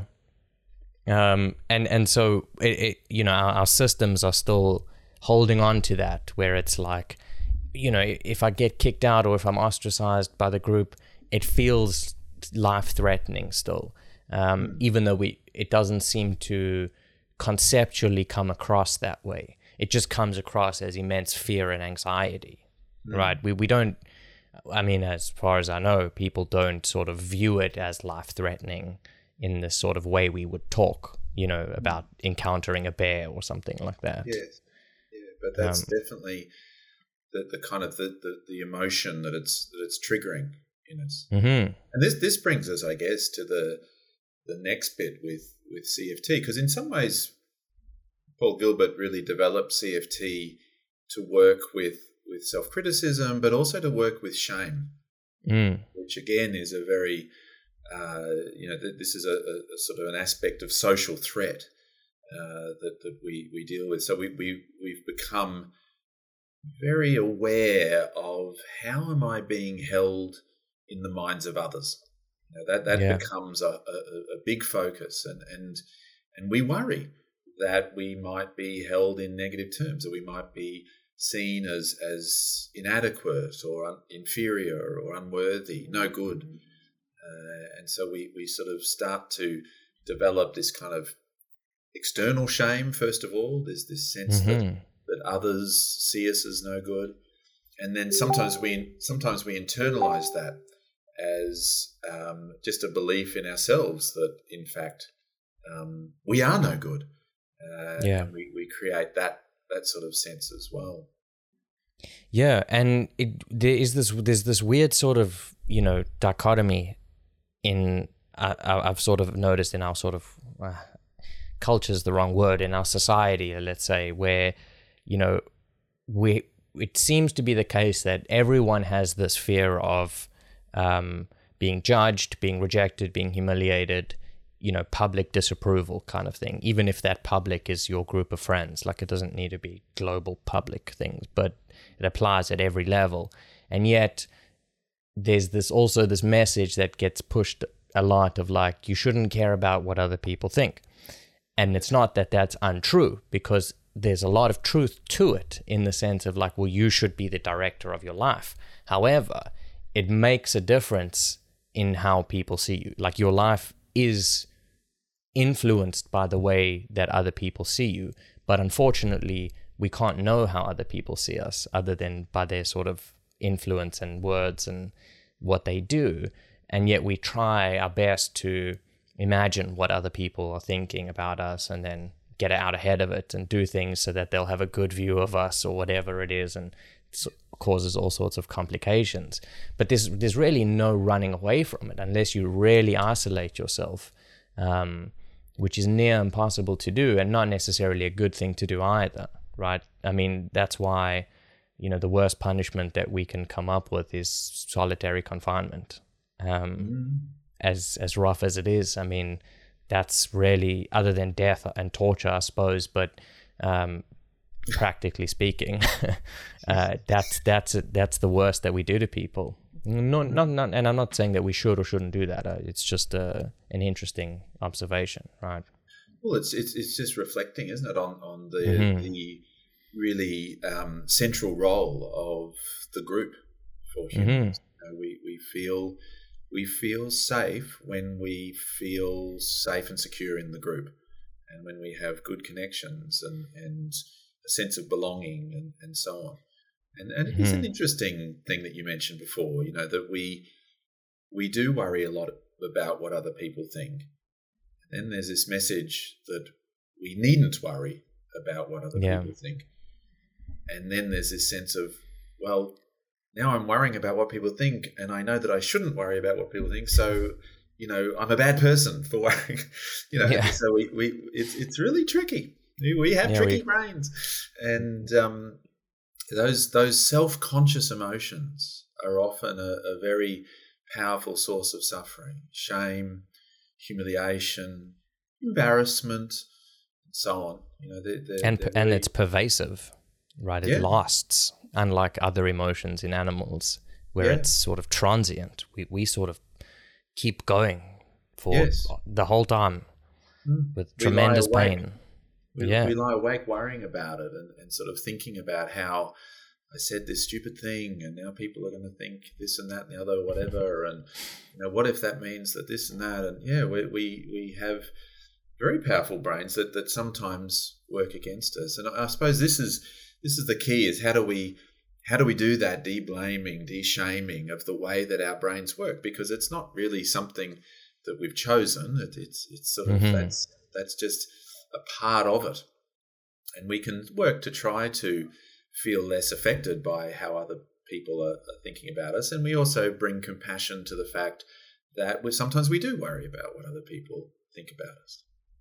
Um, and and so it, it you know, our, our systems are still holding on to that, where it's like, you know, if I get kicked out or if I'm ostracized by the group, it feels life-threatening still, um, mm. even though we it doesn't seem to conceptually come across that way. It just comes across as immense fear and anxiety, mm. right? We we don't, I mean, as far as I know, people don't sort of view it as life-threatening in the sort of way we would talk, you know, about encountering a bear or something like that. Yes, yeah, but that's um, definitely the, the kind of the, the, the emotion that it's that it's triggering in us. Mm-hmm. And this this brings us, I guess, to the the next bit with, with C F T, because in some ways, Paul Gilbert really developed C F T to work with, with self-criticism, but also to work with shame, mm. which again is a very Uh, you know, th- this is a, a, a sort of an aspect of social threat uh, that that we, we deal with. So we we we've become very aware of how am I being held in the minds of others. You know, that that yeah. becomes a, a, a big focus, and and and we worry that we might be held in negative terms, that we might be seen as as inadequate or un- inferior or unworthy, no good. Uh, and so we, we sort of start to develop this kind of external shame, first of all. There's this sense mm-hmm. that, that others see us as no good. And then sometimes we sometimes we internalize that as um, just a belief in ourselves that, in fact, um, we are no good. Uh, yeah. And we, we create that that sort of sense as well. Yeah, and it, there is this there's this weird sort of, you know, dichotomy in uh, I've sort of noticed in our sort of uh, culture is the wrong word, in our society, let's say, where, you know, we it seems to be the case that everyone has this fear of um, being judged, being rejected, being humiliated, you know, public disapproval kind of thing, even if that public is your group of friends. Like, it doesn't need to be global public things, but it applies at every level. And yet there's this also this message that gets pushed a lot of like, you shouldn't care about what other people think. And it's not that that's untrue, because there's a lot of truth to it, in the sense of like, well, you should be the director of your life. However, it makes a difference in how people see you. Like, your life is influenced by the way that other people see you. But unfortunately, we can't know how other people see us other than by their sort of influence and words and what they do. And yet we try our best to imagine what other people are thinking about us and then get out ahead of it and do things so that they'll have a good view of us or whatever it is, and it causes all sorts of complications. But there's there's really no running away from it unless you really isolate yourself, um, which is near impossible to do, and not necessarily a good thing to do either, right? I mean, that's why, you know, the worst punishment that we can come up with is solitary confinement. Um, mm. As as rough as it is, I mean, that's really, other than death and torture, I suppose, but um, practically speaking, uh, that's that's that's the worst that we do to people. Not, not, not, and I'm not saying that we should or shouldn't do that. Uh, it's just uh, an interesting observation, right? Well, it's it's it's just reflecting, isn't it, on on the mm-hmm. the really um, central role of the group for humans. Mm-hmm. You know, we we feel. We feel safe when we feel safe and secure in the group, and when we have good connections and, and a sense of belonging and, and so on. And, and mm-hmm. it's an interesting thing that you mentioned before, you know, that we we do worry a lot about what other people think. And then there's this message that we needn't worry about what other yeah. people think. And then there's this sense of, well, now I'm worrying about what people think, and I know that I shouldn't worry about what people think. So, you know, I'm a bad person for worrying. You know, yeah. so we, we it's it's really tricky. We have yeah, tricky we... brains, and um, those those self-conscious emotions are often a, a very powerful source of suffering: shame, humiliation, embarrassment, and so on. You know, they're, they're, and they're and very... it's pervasive, right? It yeah. lasts. Unlike other emotions in animals, where Yeah. it's sort of transient. We we sort of keep going for Yes. the whole time Mm. with We tremendous lie awake. pain. We, Yeah. we lie awake worrying about it and, and sort of thinking about how I said this stupid thing and now people are going to think this and that and the other, whatever. And, you know, what if that means that this and that? And yeah, we, we, we have very powerful brains that, that sometimes work against us. And I suppose this is, this is the key, is how do we, how do we do that de-blaming, de-shaming of the way that our brains work? Because it's not really something that we've chosen. It, it's, it's sort of, Mhm. that's, that's just a part of it. And we can work to try to feel less affected by how other people are, are thinking about us. And we also bring compassion to the fact that we sometimes we do worry about what other people think about us.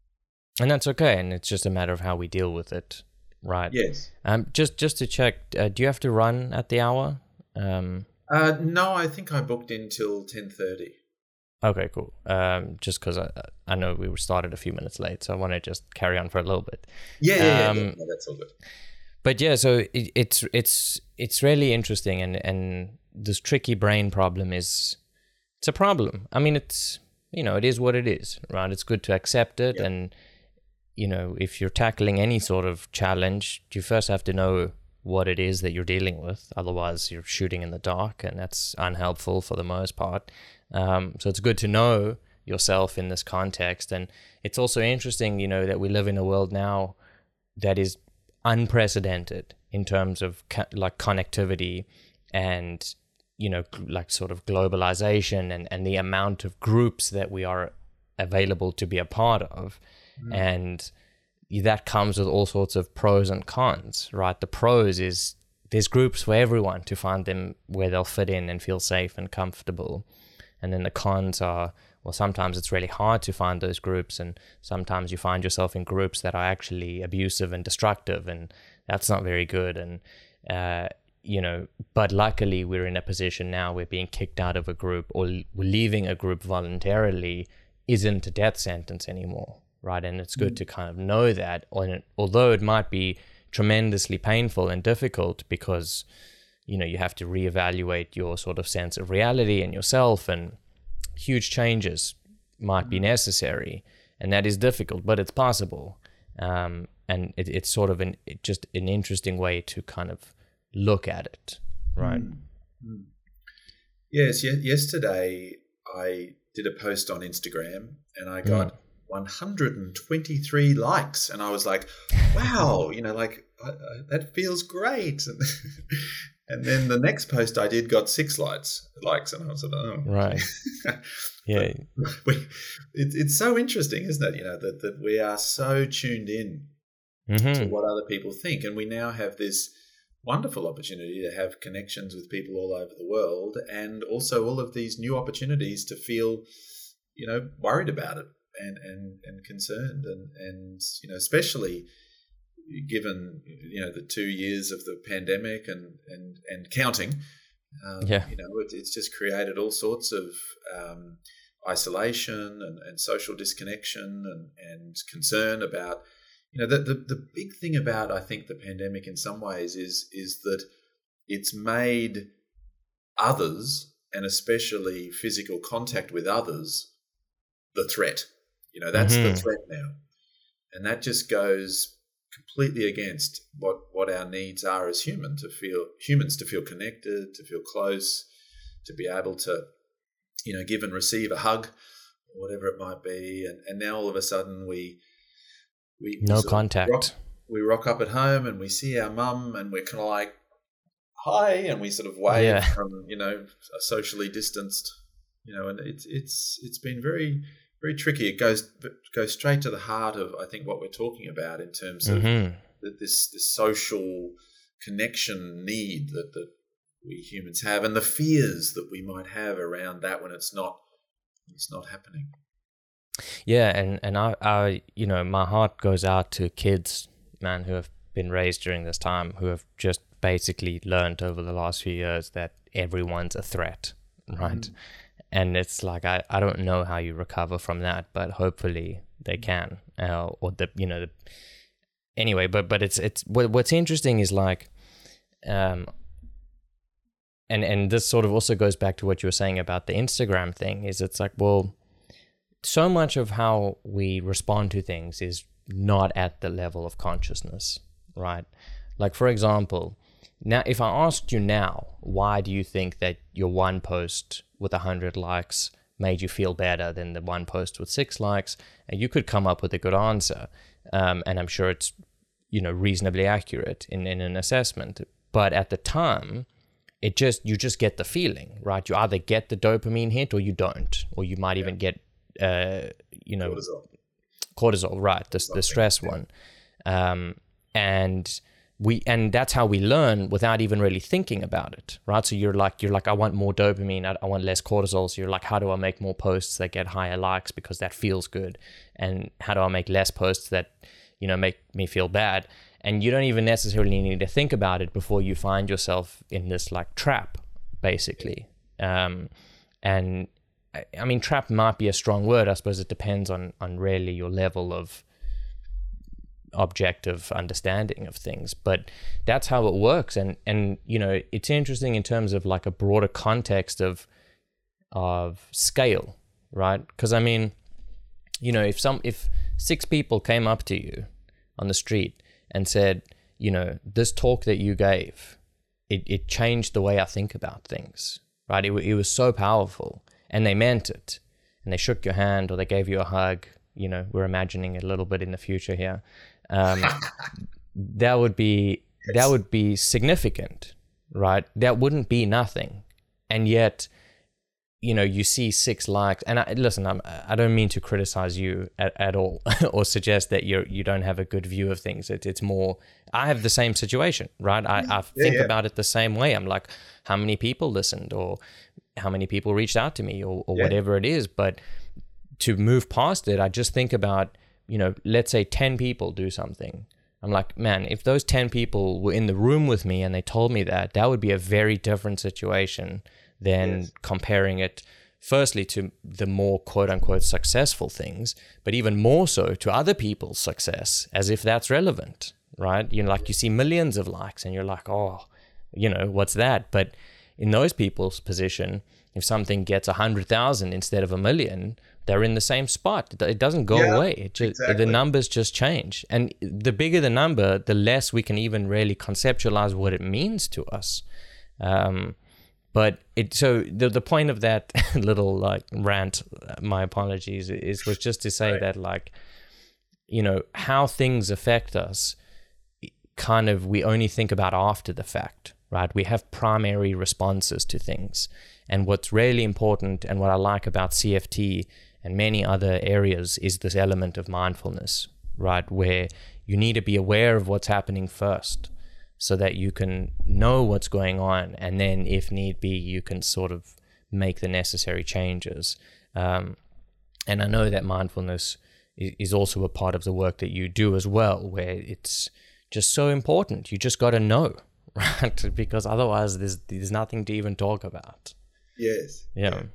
And that's okay, and it's just a matter of how we deal with it, right? Yes. Um, just just to check, uh, do you have to run at the hour? Um, Uh, no, I think I booked in till ten thirty. okay, cool. Um, just because I I know we were started a few minutes late, so I want to just carry on for a little bit. Yeah, yeah, yeah. Um, yeah. No, that's all good. But yeah, so it, it's it's it's really interesting, and and this tricky brain problem is it's a problem. I mean, it's you know it is what it is, right? It's good to accept it, Yeah. and you know if you're tackling any sort of challenge, you first have to know what it is that you're dealing with. Otherwise, you're shooting in the dark, and that's unhelpful for the most part. Um, so it's good to know yourself in this context, and it's also interesting, you know, that we live in a world now that is unprecedented in terms of co- like connectivity and you know g- like sort of globalization and and the amount of groups that we are available to be a part of. Mm. And that comes with all sorts of pros and cons, right? The pros is there's groups for everyone to find them where they'll fit in and feel safe and comfortable. And then the cons are, well, sometimes it's really hard to find those groups, and sometimes you find yourself in groups that are actually abusive and destructive, and that's not very good. And, uh, you know, but luckily we're in a position now where being kicked out of a group or leaving a group voluntarily isn't a death sentence anymore, right? And it's good mm. to kind of know that, although it might be tremendously painful and difficult because, you know, you have to reevaluate your sort of sense of reality and yourself, and huge changes might be necessary, and that is difficult, but it's possible. Um, and it, it's sort of an it just an interesting way to kind of look at it, right? Mm-hmm. Yes. Y- yesterday, I did a post on Instagram, and I got mm. one hundred twenty-three likes, and I was like, "Wow!" you know, like I, I, that feels great. And then the next post I did got six likes, likes, and I was like, "Oh, right." Yeah, we, it, it's so interesting, isn't it? You know that that we are so tuned in mm-hmm. to what other people think, and we now have this wonderful opportunity to have connections with people all over the world, and also all of these new opportunities to feel, you know, worried about it and and and concerned, and and you know, especially given you know the two years of the pandemic and and and counting, um, yeah, you know, it, it's just created all sorts of um, isolation and, and social disconnection and and concern about, you know, the, the the big thing about I think the pandemic in some ways is is that it's made others, and especially physical contact with others, the threat. You know, that's mm-hmm. the threat now, and that just goes completely against what, what our needs are as human to feel humans to feel connected, to feel close, to be able to, you know, give and receive a hug, or whatever it might be. And, and now all of a sudden we we no contact. Rock, we rock up at home and we see our mum and we're kind of like, hi, and we sort of wave yeah. from, you know, a socially distanced, you know, and it's it's it's been very very tricky. It goes goes straight to the heart of, I think, what we're talking about in terms of mm-hmm. the, this this social connection need that, that we humans have, and the fears that we might have around that when it's not it's not happening. Yeah, and and I, I you know, my heart goes out to kids, man, who have been raised during this time, who have just basically learned over the last few years that everyone's a threat, right? Mm. And it's like, I, I don't know how you recover from that, but hopefully they can. Uh, or the, you know, the, anyway, but, but it's, it's, what, what's interesting is like, um, and and this sort of also goes back to what you were saying about the Instagram thing. Is it's like, well, so much of how we respond to things is not at the level of consciousness, right? Like, for example, now if I asked you now, why do you think that your one post with a hundred likes made you feel better than the one post with six likes, and you could come up with a good answer, um, and I'm sure it's, you know, reasonably accurate in, in an assessment. But at the time, it just you just get the feeling, right? You either get the dopamine hit or you don't, or you might yeah. even get, uh, you know, cortisol. Cortisol, right? The the stress yeah. one, um, and we and that's how we learn without even really thinking about it, right? So you're like you're like I want more dopamine, I, I want less cortisol. So you're like, how do I make more posts that get higher likes because that feels good, and how do I make less posts that, you know, make me feel bad? And you don't even necessarily need to think about it before you find yourself in this like trap, basically. Um, and I mean, trap might be a strong word. I suppose it depends on on really your level of objective understanding of things. But that's how it works. And and you know, it's interesting in terms of like a broader context of of scale, right? Because I mean, you know, if some if six people came up to you on the street and said, you know, this talk that you gave, it, it changed the way I think about things, right? It, it was so powerful, and they meant it, and they shook your hand or they gave you a hug. You know, we're imagining it a little bit in the future here. Um, that would be that would be significant, right? That wouldn't be nothing, and yet, you know, you see six likes, and I, listen, I'm, I don't mean to criticize you at, at all or suggest that you you don't have a good view of things. It, it's more, I have the same situation, right? I, I think yeah, yeah. about it the same way. I'm like, how many people listened, or how many people reached out to me, or, or yeah. whatever it is. But to move past it, I just think about, you know, let's say ten people do something. I'm like, man, if those ten people were in the room with me and they told me that, that would be a very different situation than yes. comparing it firstly to the more quote unquote successful things, but even more so to other people's success, as if that's relevant, right? You know, like you see millions of likes and you're like, oh, you know, what's that? But in those people's position, if something gets a hundred thousand instead of a million, they're in the same spot. It doesn't go yeah, away. It just, exactly. The numbers just change. And the bigger the number, the less we can even really conceptualize what it means to us. Um, But it so the the point of that little like rant, my apologies, is was just to say right. that like, you know, how things affect us, kind of we only think about after the fact, right? We have primary responses to things. And what's really important, and what I like about C F T and many other areas, is this element of mindfulness, right? Where you need to be aware of what's happening first, so that you can know what's going on, and then if need be, you can sort of make the necessary changes. Um, and I know that mindfulness is, is also a part of the work that you do as well, where it's just so important. You just got to know, right? Because otherwise there's there's nothing to even talk about. Yes. Yeah. yeah.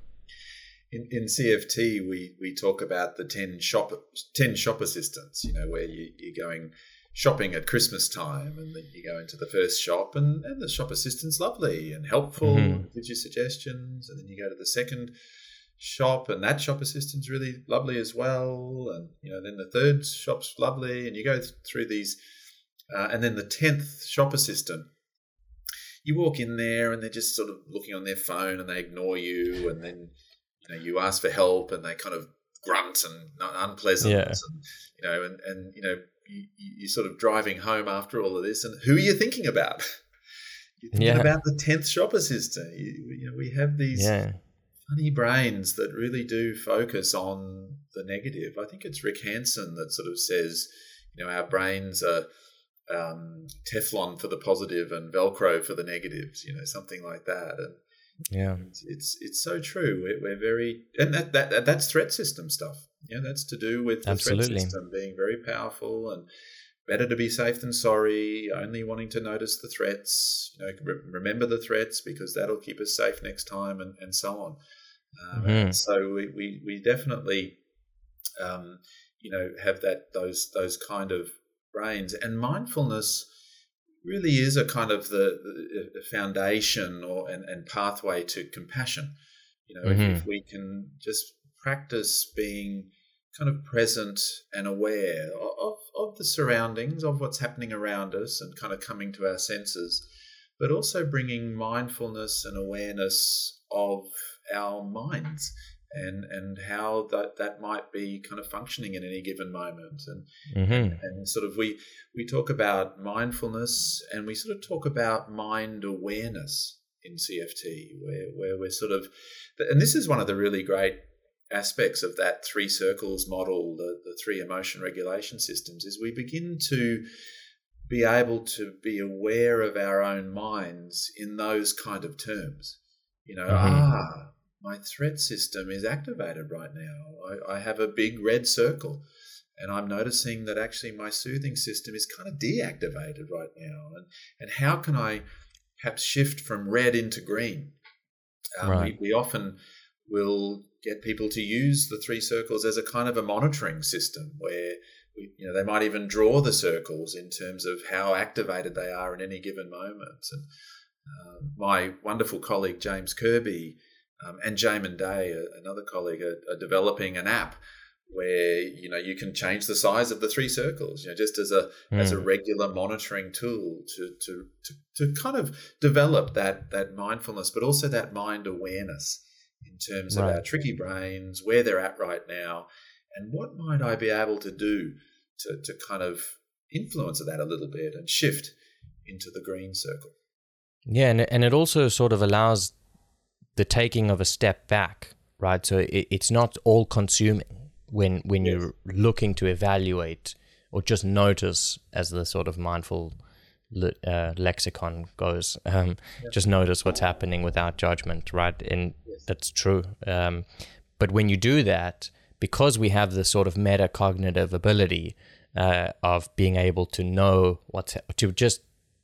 In in C F T, we we talk about the ten shop ten shop assistants, you know, where you, you're going shopping at Christmas time, and then you go into the first shop, and, and the shop assistant's lovely and helpful, mm-hmm. gives you suggestions, and then you go to the second shop, and that shop assistant's really lovely as well, and you know, then the third shop's lovely, and you go th- through these, uh, and then the tenth shop assistant, you walk in there, and they're just sort of looking on their phone, and they ignore you, and then you know, you ask for help, and they kind of grunt and unpleasant, yeah. and you know, and and you know. You, you're sort of driving home after all of this, and who are you thinking about? You're thinking yeah. about the tenth shop assistant. You, you know, we have these yeah. funny brains that really do focus on the negative. I think it's Rick Hansen that sort of says, you know, our brains are um, Teflon for the positive and Velcro for the negatives. You know, something like that. And yeah, it's it's, it's so true. We're, we're very, and that, that that's threat system stuff. Yeah, that's to do with the Absolutely. threat system being very powerful, and better to be safe than sorry, only wanting to notice the threats, you know, re- remember the threats because that'll keep us safe next time, and, and so on. Um, mm-hmm. And so we, we, we definitely, um, you know, have that those those kind of brains. And mindfulness, really is a kind of the, the foundation or and, and pathway to compassion. You know, mm-hmm. if, if we can just practice being kind of present and aware of, of the surroundings, of what's happening around us, and kind of coming to our senses, but also bringing mindfulness and awareness of our minds and and how that, that might be kind of functioning in any given moment. And, mm-hmm. and and sort of we we talk about mindfulness, and we sort of talk about mind awareness in C F T, where where we're sort of, and this is one of the really great aspects of that three circles model, the, the three emotion regulation systems, is we begin to be able to be aware of our own minds in those kind of terms. You know, mm-hmm. ah, my threat system is activated right now. I, I have a big red circle, and I'm noticing that actually my soothing system is kind of deactivated right now. And, and how can I perhaps shift from red into green? Um, right. we, we often will get people to use the three circles as a kind of a monitoring system where we, you know, they might even draw the circles in terms of how activated they are in any given moment. And uh, my wonderful colleague James Kirby um, and Jamin Day, another colleague, are, are developing an app where you know you can change the size of the three circles, you know, just as a mm. as a regular monitoring tool to to to to kind of develop that that mindfulness, but also that mind awareness in terms right. of our tricky brains, where they're at right now, and what might I be able to do to, to kind of influence that a little bit and shift into the green circle. Yeah, and, and it also sort of allows the taking of a step back, right? So it, it's not all consuming when, when yes. you're looking to evaluate or just notice, as the sort of mindful uh, lexicon goes, um, yeah. just notice what's happening without judgment, right? And yes. that's true. Um, but when you do that, because we have this sort of metacognitive ability uh, of being able to know what's, to just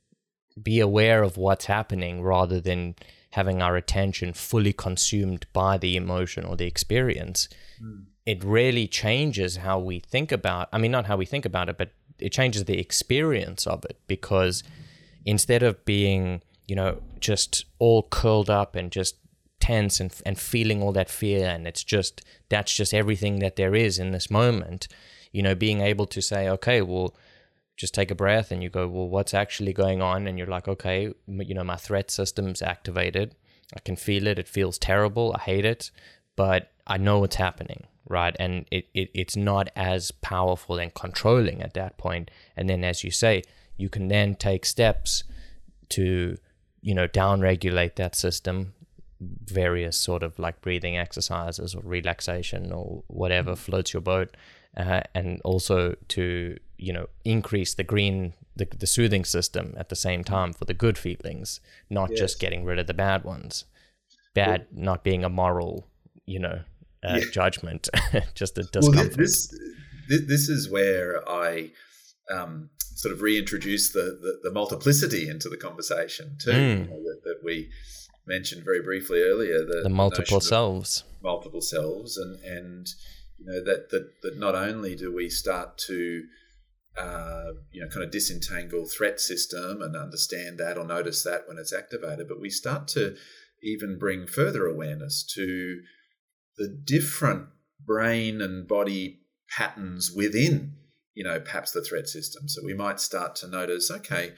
be aware of what's happening rather than having our attention fully consumed by the emotion or the experience, mm. it really changes how we think about, I mean, not how we think about it, but it changes the experience of it, because instead of being, you know, just all curled up and just tense and and feeling all that fear, and it's just, that's just everything that there is in this moment, you know, being able to say, okay, well, just take a breath, and you go, well, what's actually going on? And you're like, okay, you know, my threat system's activated. I can feel it. It feels terrible. I hate it, but I know what's happening, right? And it, it it's not as powerful and controlling at that point. And then, as you say, you can then take steps to, you know, down-regulate that system, various sort of like breathing exercises or relaxation or whatever floats your boat, uh, and also to, you know, increase the green, the, the soothing system at the same time for the good feelings, not yes. just getting rid of the bad ones. Bad well, not being a moral, you know, uh, yeah. judgment, just a discomfort. Well, this, this this is where I um, sort of reintroduce the, the the multiplicity into the conversation too, mm. you know, that, that we mentioned very briefly earlier. The, the multiple selves, multiple selves, and and you know that that that not only do we start to uh, you know kind of disentangle threat system and understand that or notice that when it's activated, but we start to even bring further awareness to the different brain and body patterns within, you know, perhaps the threat system. So we might start to notice, okay,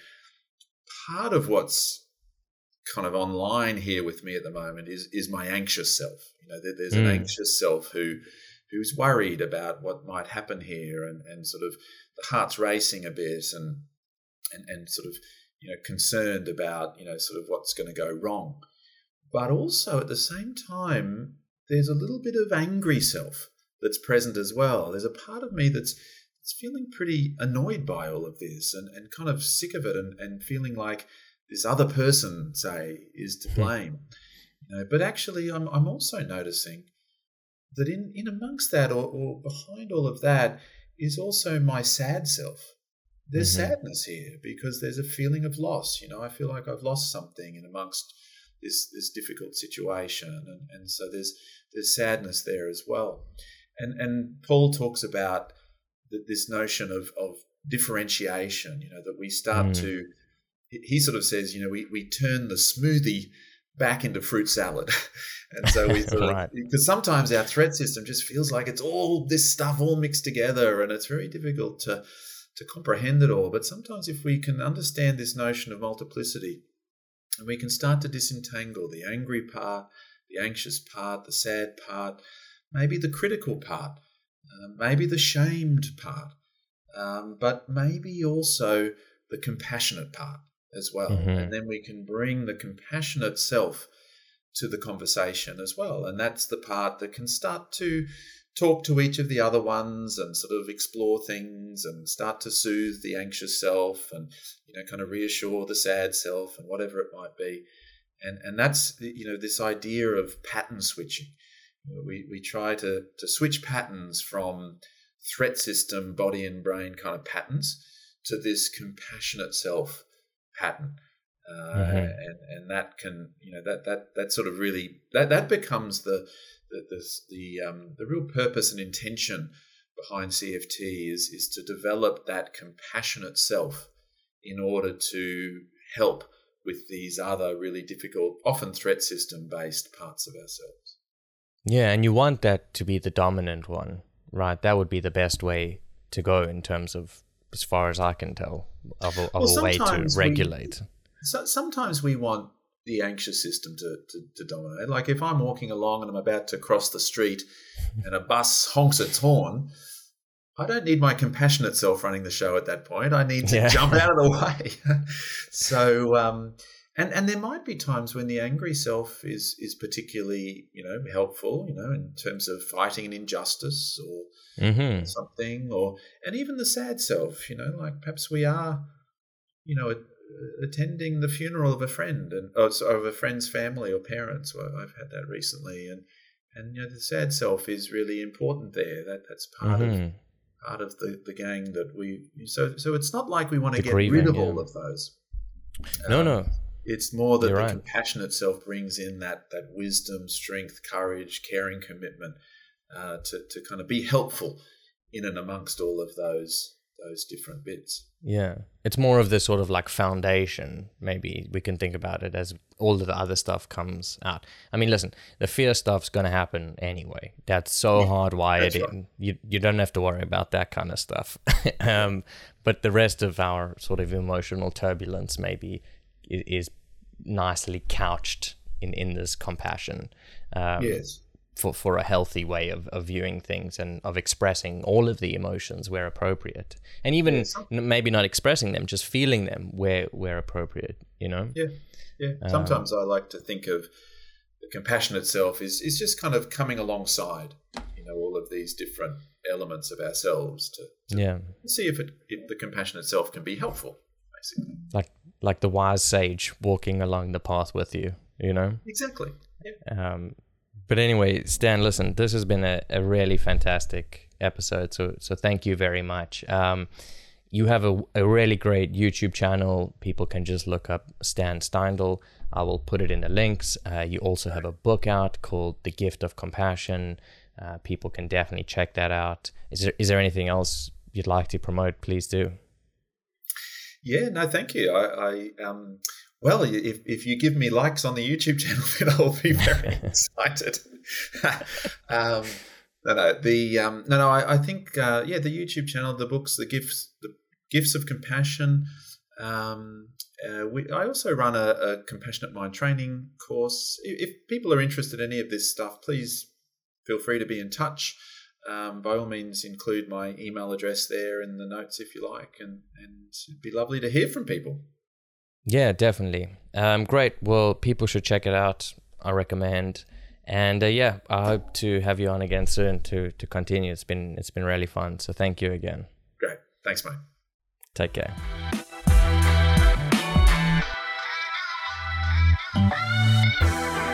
part of what's kind of online here with me at the moment is is my anxious self. You know, there's mm. an anxious self who who's worried about what might happen here, and, and sort of the heart's racing a bit, and and and sort of, you know, concerned about, you know, sort of what's going to go wrong. But also at the same time, there's a little bit of angry self that's present as well. There's a part of me that's, that's feeling pretty annoyed by all of this, and, and kind of sick of it, and, and feeling like this other person, say, is to blame. You know, but actually, I'm I'm also noticing that in, in amongst that, or, or behind all of that, is also my sad self. There's mm-hmm. sadness here because there's a feeling of loss. You know, I feel like I've lost something in amongst this this difficult situation, and, and so there's there's sadness there as well. And and Paul talks about the, this notion of of differentiation. You know, that we start mm. to he sort of says, you know, we, we turn the smoothie back into fruit salad. And so we sort right. of, because sometimes our threat system just feels like it's all this stuff all mixed together, and it's very difficult to, to comprehend it all. But sometimes if we can understand this notion of multiplicity, and we can start to disentangle the angry part, the anxious part, the sad part, maybe the critical part, uh, maybe the shamed part, um, but maybe also the compassionate part as well. Mm-hmm. And then we can bring the compassionate self to the conversation as well. And that's the part that can start to talk to each of the other ones and sort of explore things and start to soothe the anxious self and, you know, kind of reassure the sad self and whatever it might be. And and that's, you know, this idea of pattern switching. We we try to, to switch patterns from threat system, body and brain kind of patterns to this compassionate self pattern. Uh, mm-hmm. and, and that can, you know, that, that, that sort of really, that, that becomes the, the, the, the, um, the real purpose and intention behind C F T is, is to develop that compassionate self in order to help with these other really difficult, often threat system based parts of ourselves. Yeah. And you want that to be the dominant one, right? That would be the best way to go in terms of, as far as I can tell, of a, of well, a way to regulate. We, So sometimes we want the anxious system to, to, to dominate. Like if I'm walking along and I'm about to cross the street and a bus honks its horn, I don't need my compassionate self running the show at that point. I need to yeah. jump out of the way. so, um, and, and there might be times when the angry self is is particularly, you know, helpful, you know, in terms of fighting an injustice or mm-hmm. something, or and even the sad self, you know, like perhaps we are, you know, a, attending the funeral of a friend and oh, so of a friend's family or parents. Well, I've had that recently, and and you know the sad self is really important there. That that's part mm-hmm. of part of the, the gang that we. So so it's not like we want to the get grieving, rid of yeah. all of those. No, um, no. It's more that You're the right. compassionate self brings in that that wisdom, strength, courage, caring, commitment uh, to to kind of be helpful in and amongst all of those. those different bits. Yeah. It's more of the sort of like foundation. Maybe we can think about it as all of the other stuff comes out. I mean, listen, the fear stuff's going to happen anyway. That's so yeah, hardwired that's right. in. You you don't have to worry about that kind of stuff. um, but the rest of our sort of emotional turbulence maybe is, is nicely couched in, in this compassion. Um, yes. For, for a healthy way of, of viewing things and of expressing all of the emotions where appropriate. And even yeah, some, maybe not expressing them, just feeling them where where appropriate, you know? Yeah, yeah. Um, Sometimes I like to think of the compassionate self is, is just kind of coming alongside, you know, all of these different elements of ourselves to, to yeah. see if, it, if the compassionate self can be helpful, basically. Like like the wise sage walking along the path with you, you know? Exactly, yeah. Um, But anyway, Stan, listen, this has been a, a really fantastic episode, so so thank you very much. Um, you have a, a really great YouTube channel. People can just look up Stan Steindl. I will put it in the links. Uh, you also have a book out called The Gift of Compassion. Uh, people can definitely check that out. Is there is there anything else you'd like to promote? Please do. Yeah, no, thank you. I, I um. Well, if if you give me likes on the YouTube channel, then I'll be very excited. um, no, no, the um, no, no. I, I think uh, yeah, the YouTube channel, the books, the gifts, the gifts of compassion. Um, uh, we, I also run a, a compassionate mind training course. If, if people are interested in any of this stuff, please feel free to be in touch. Um, by all means, include my email address there in the notes if you like, and and it'd be lovely to hear from people. Yeah, definitely. Um, great. Well, people should check it out. I recommend. And uh, yeah, I hope to have you on again soon to to continue. It's been it's been really fun. So thank you again. Great. Thanks, mate. Take care. Thank you.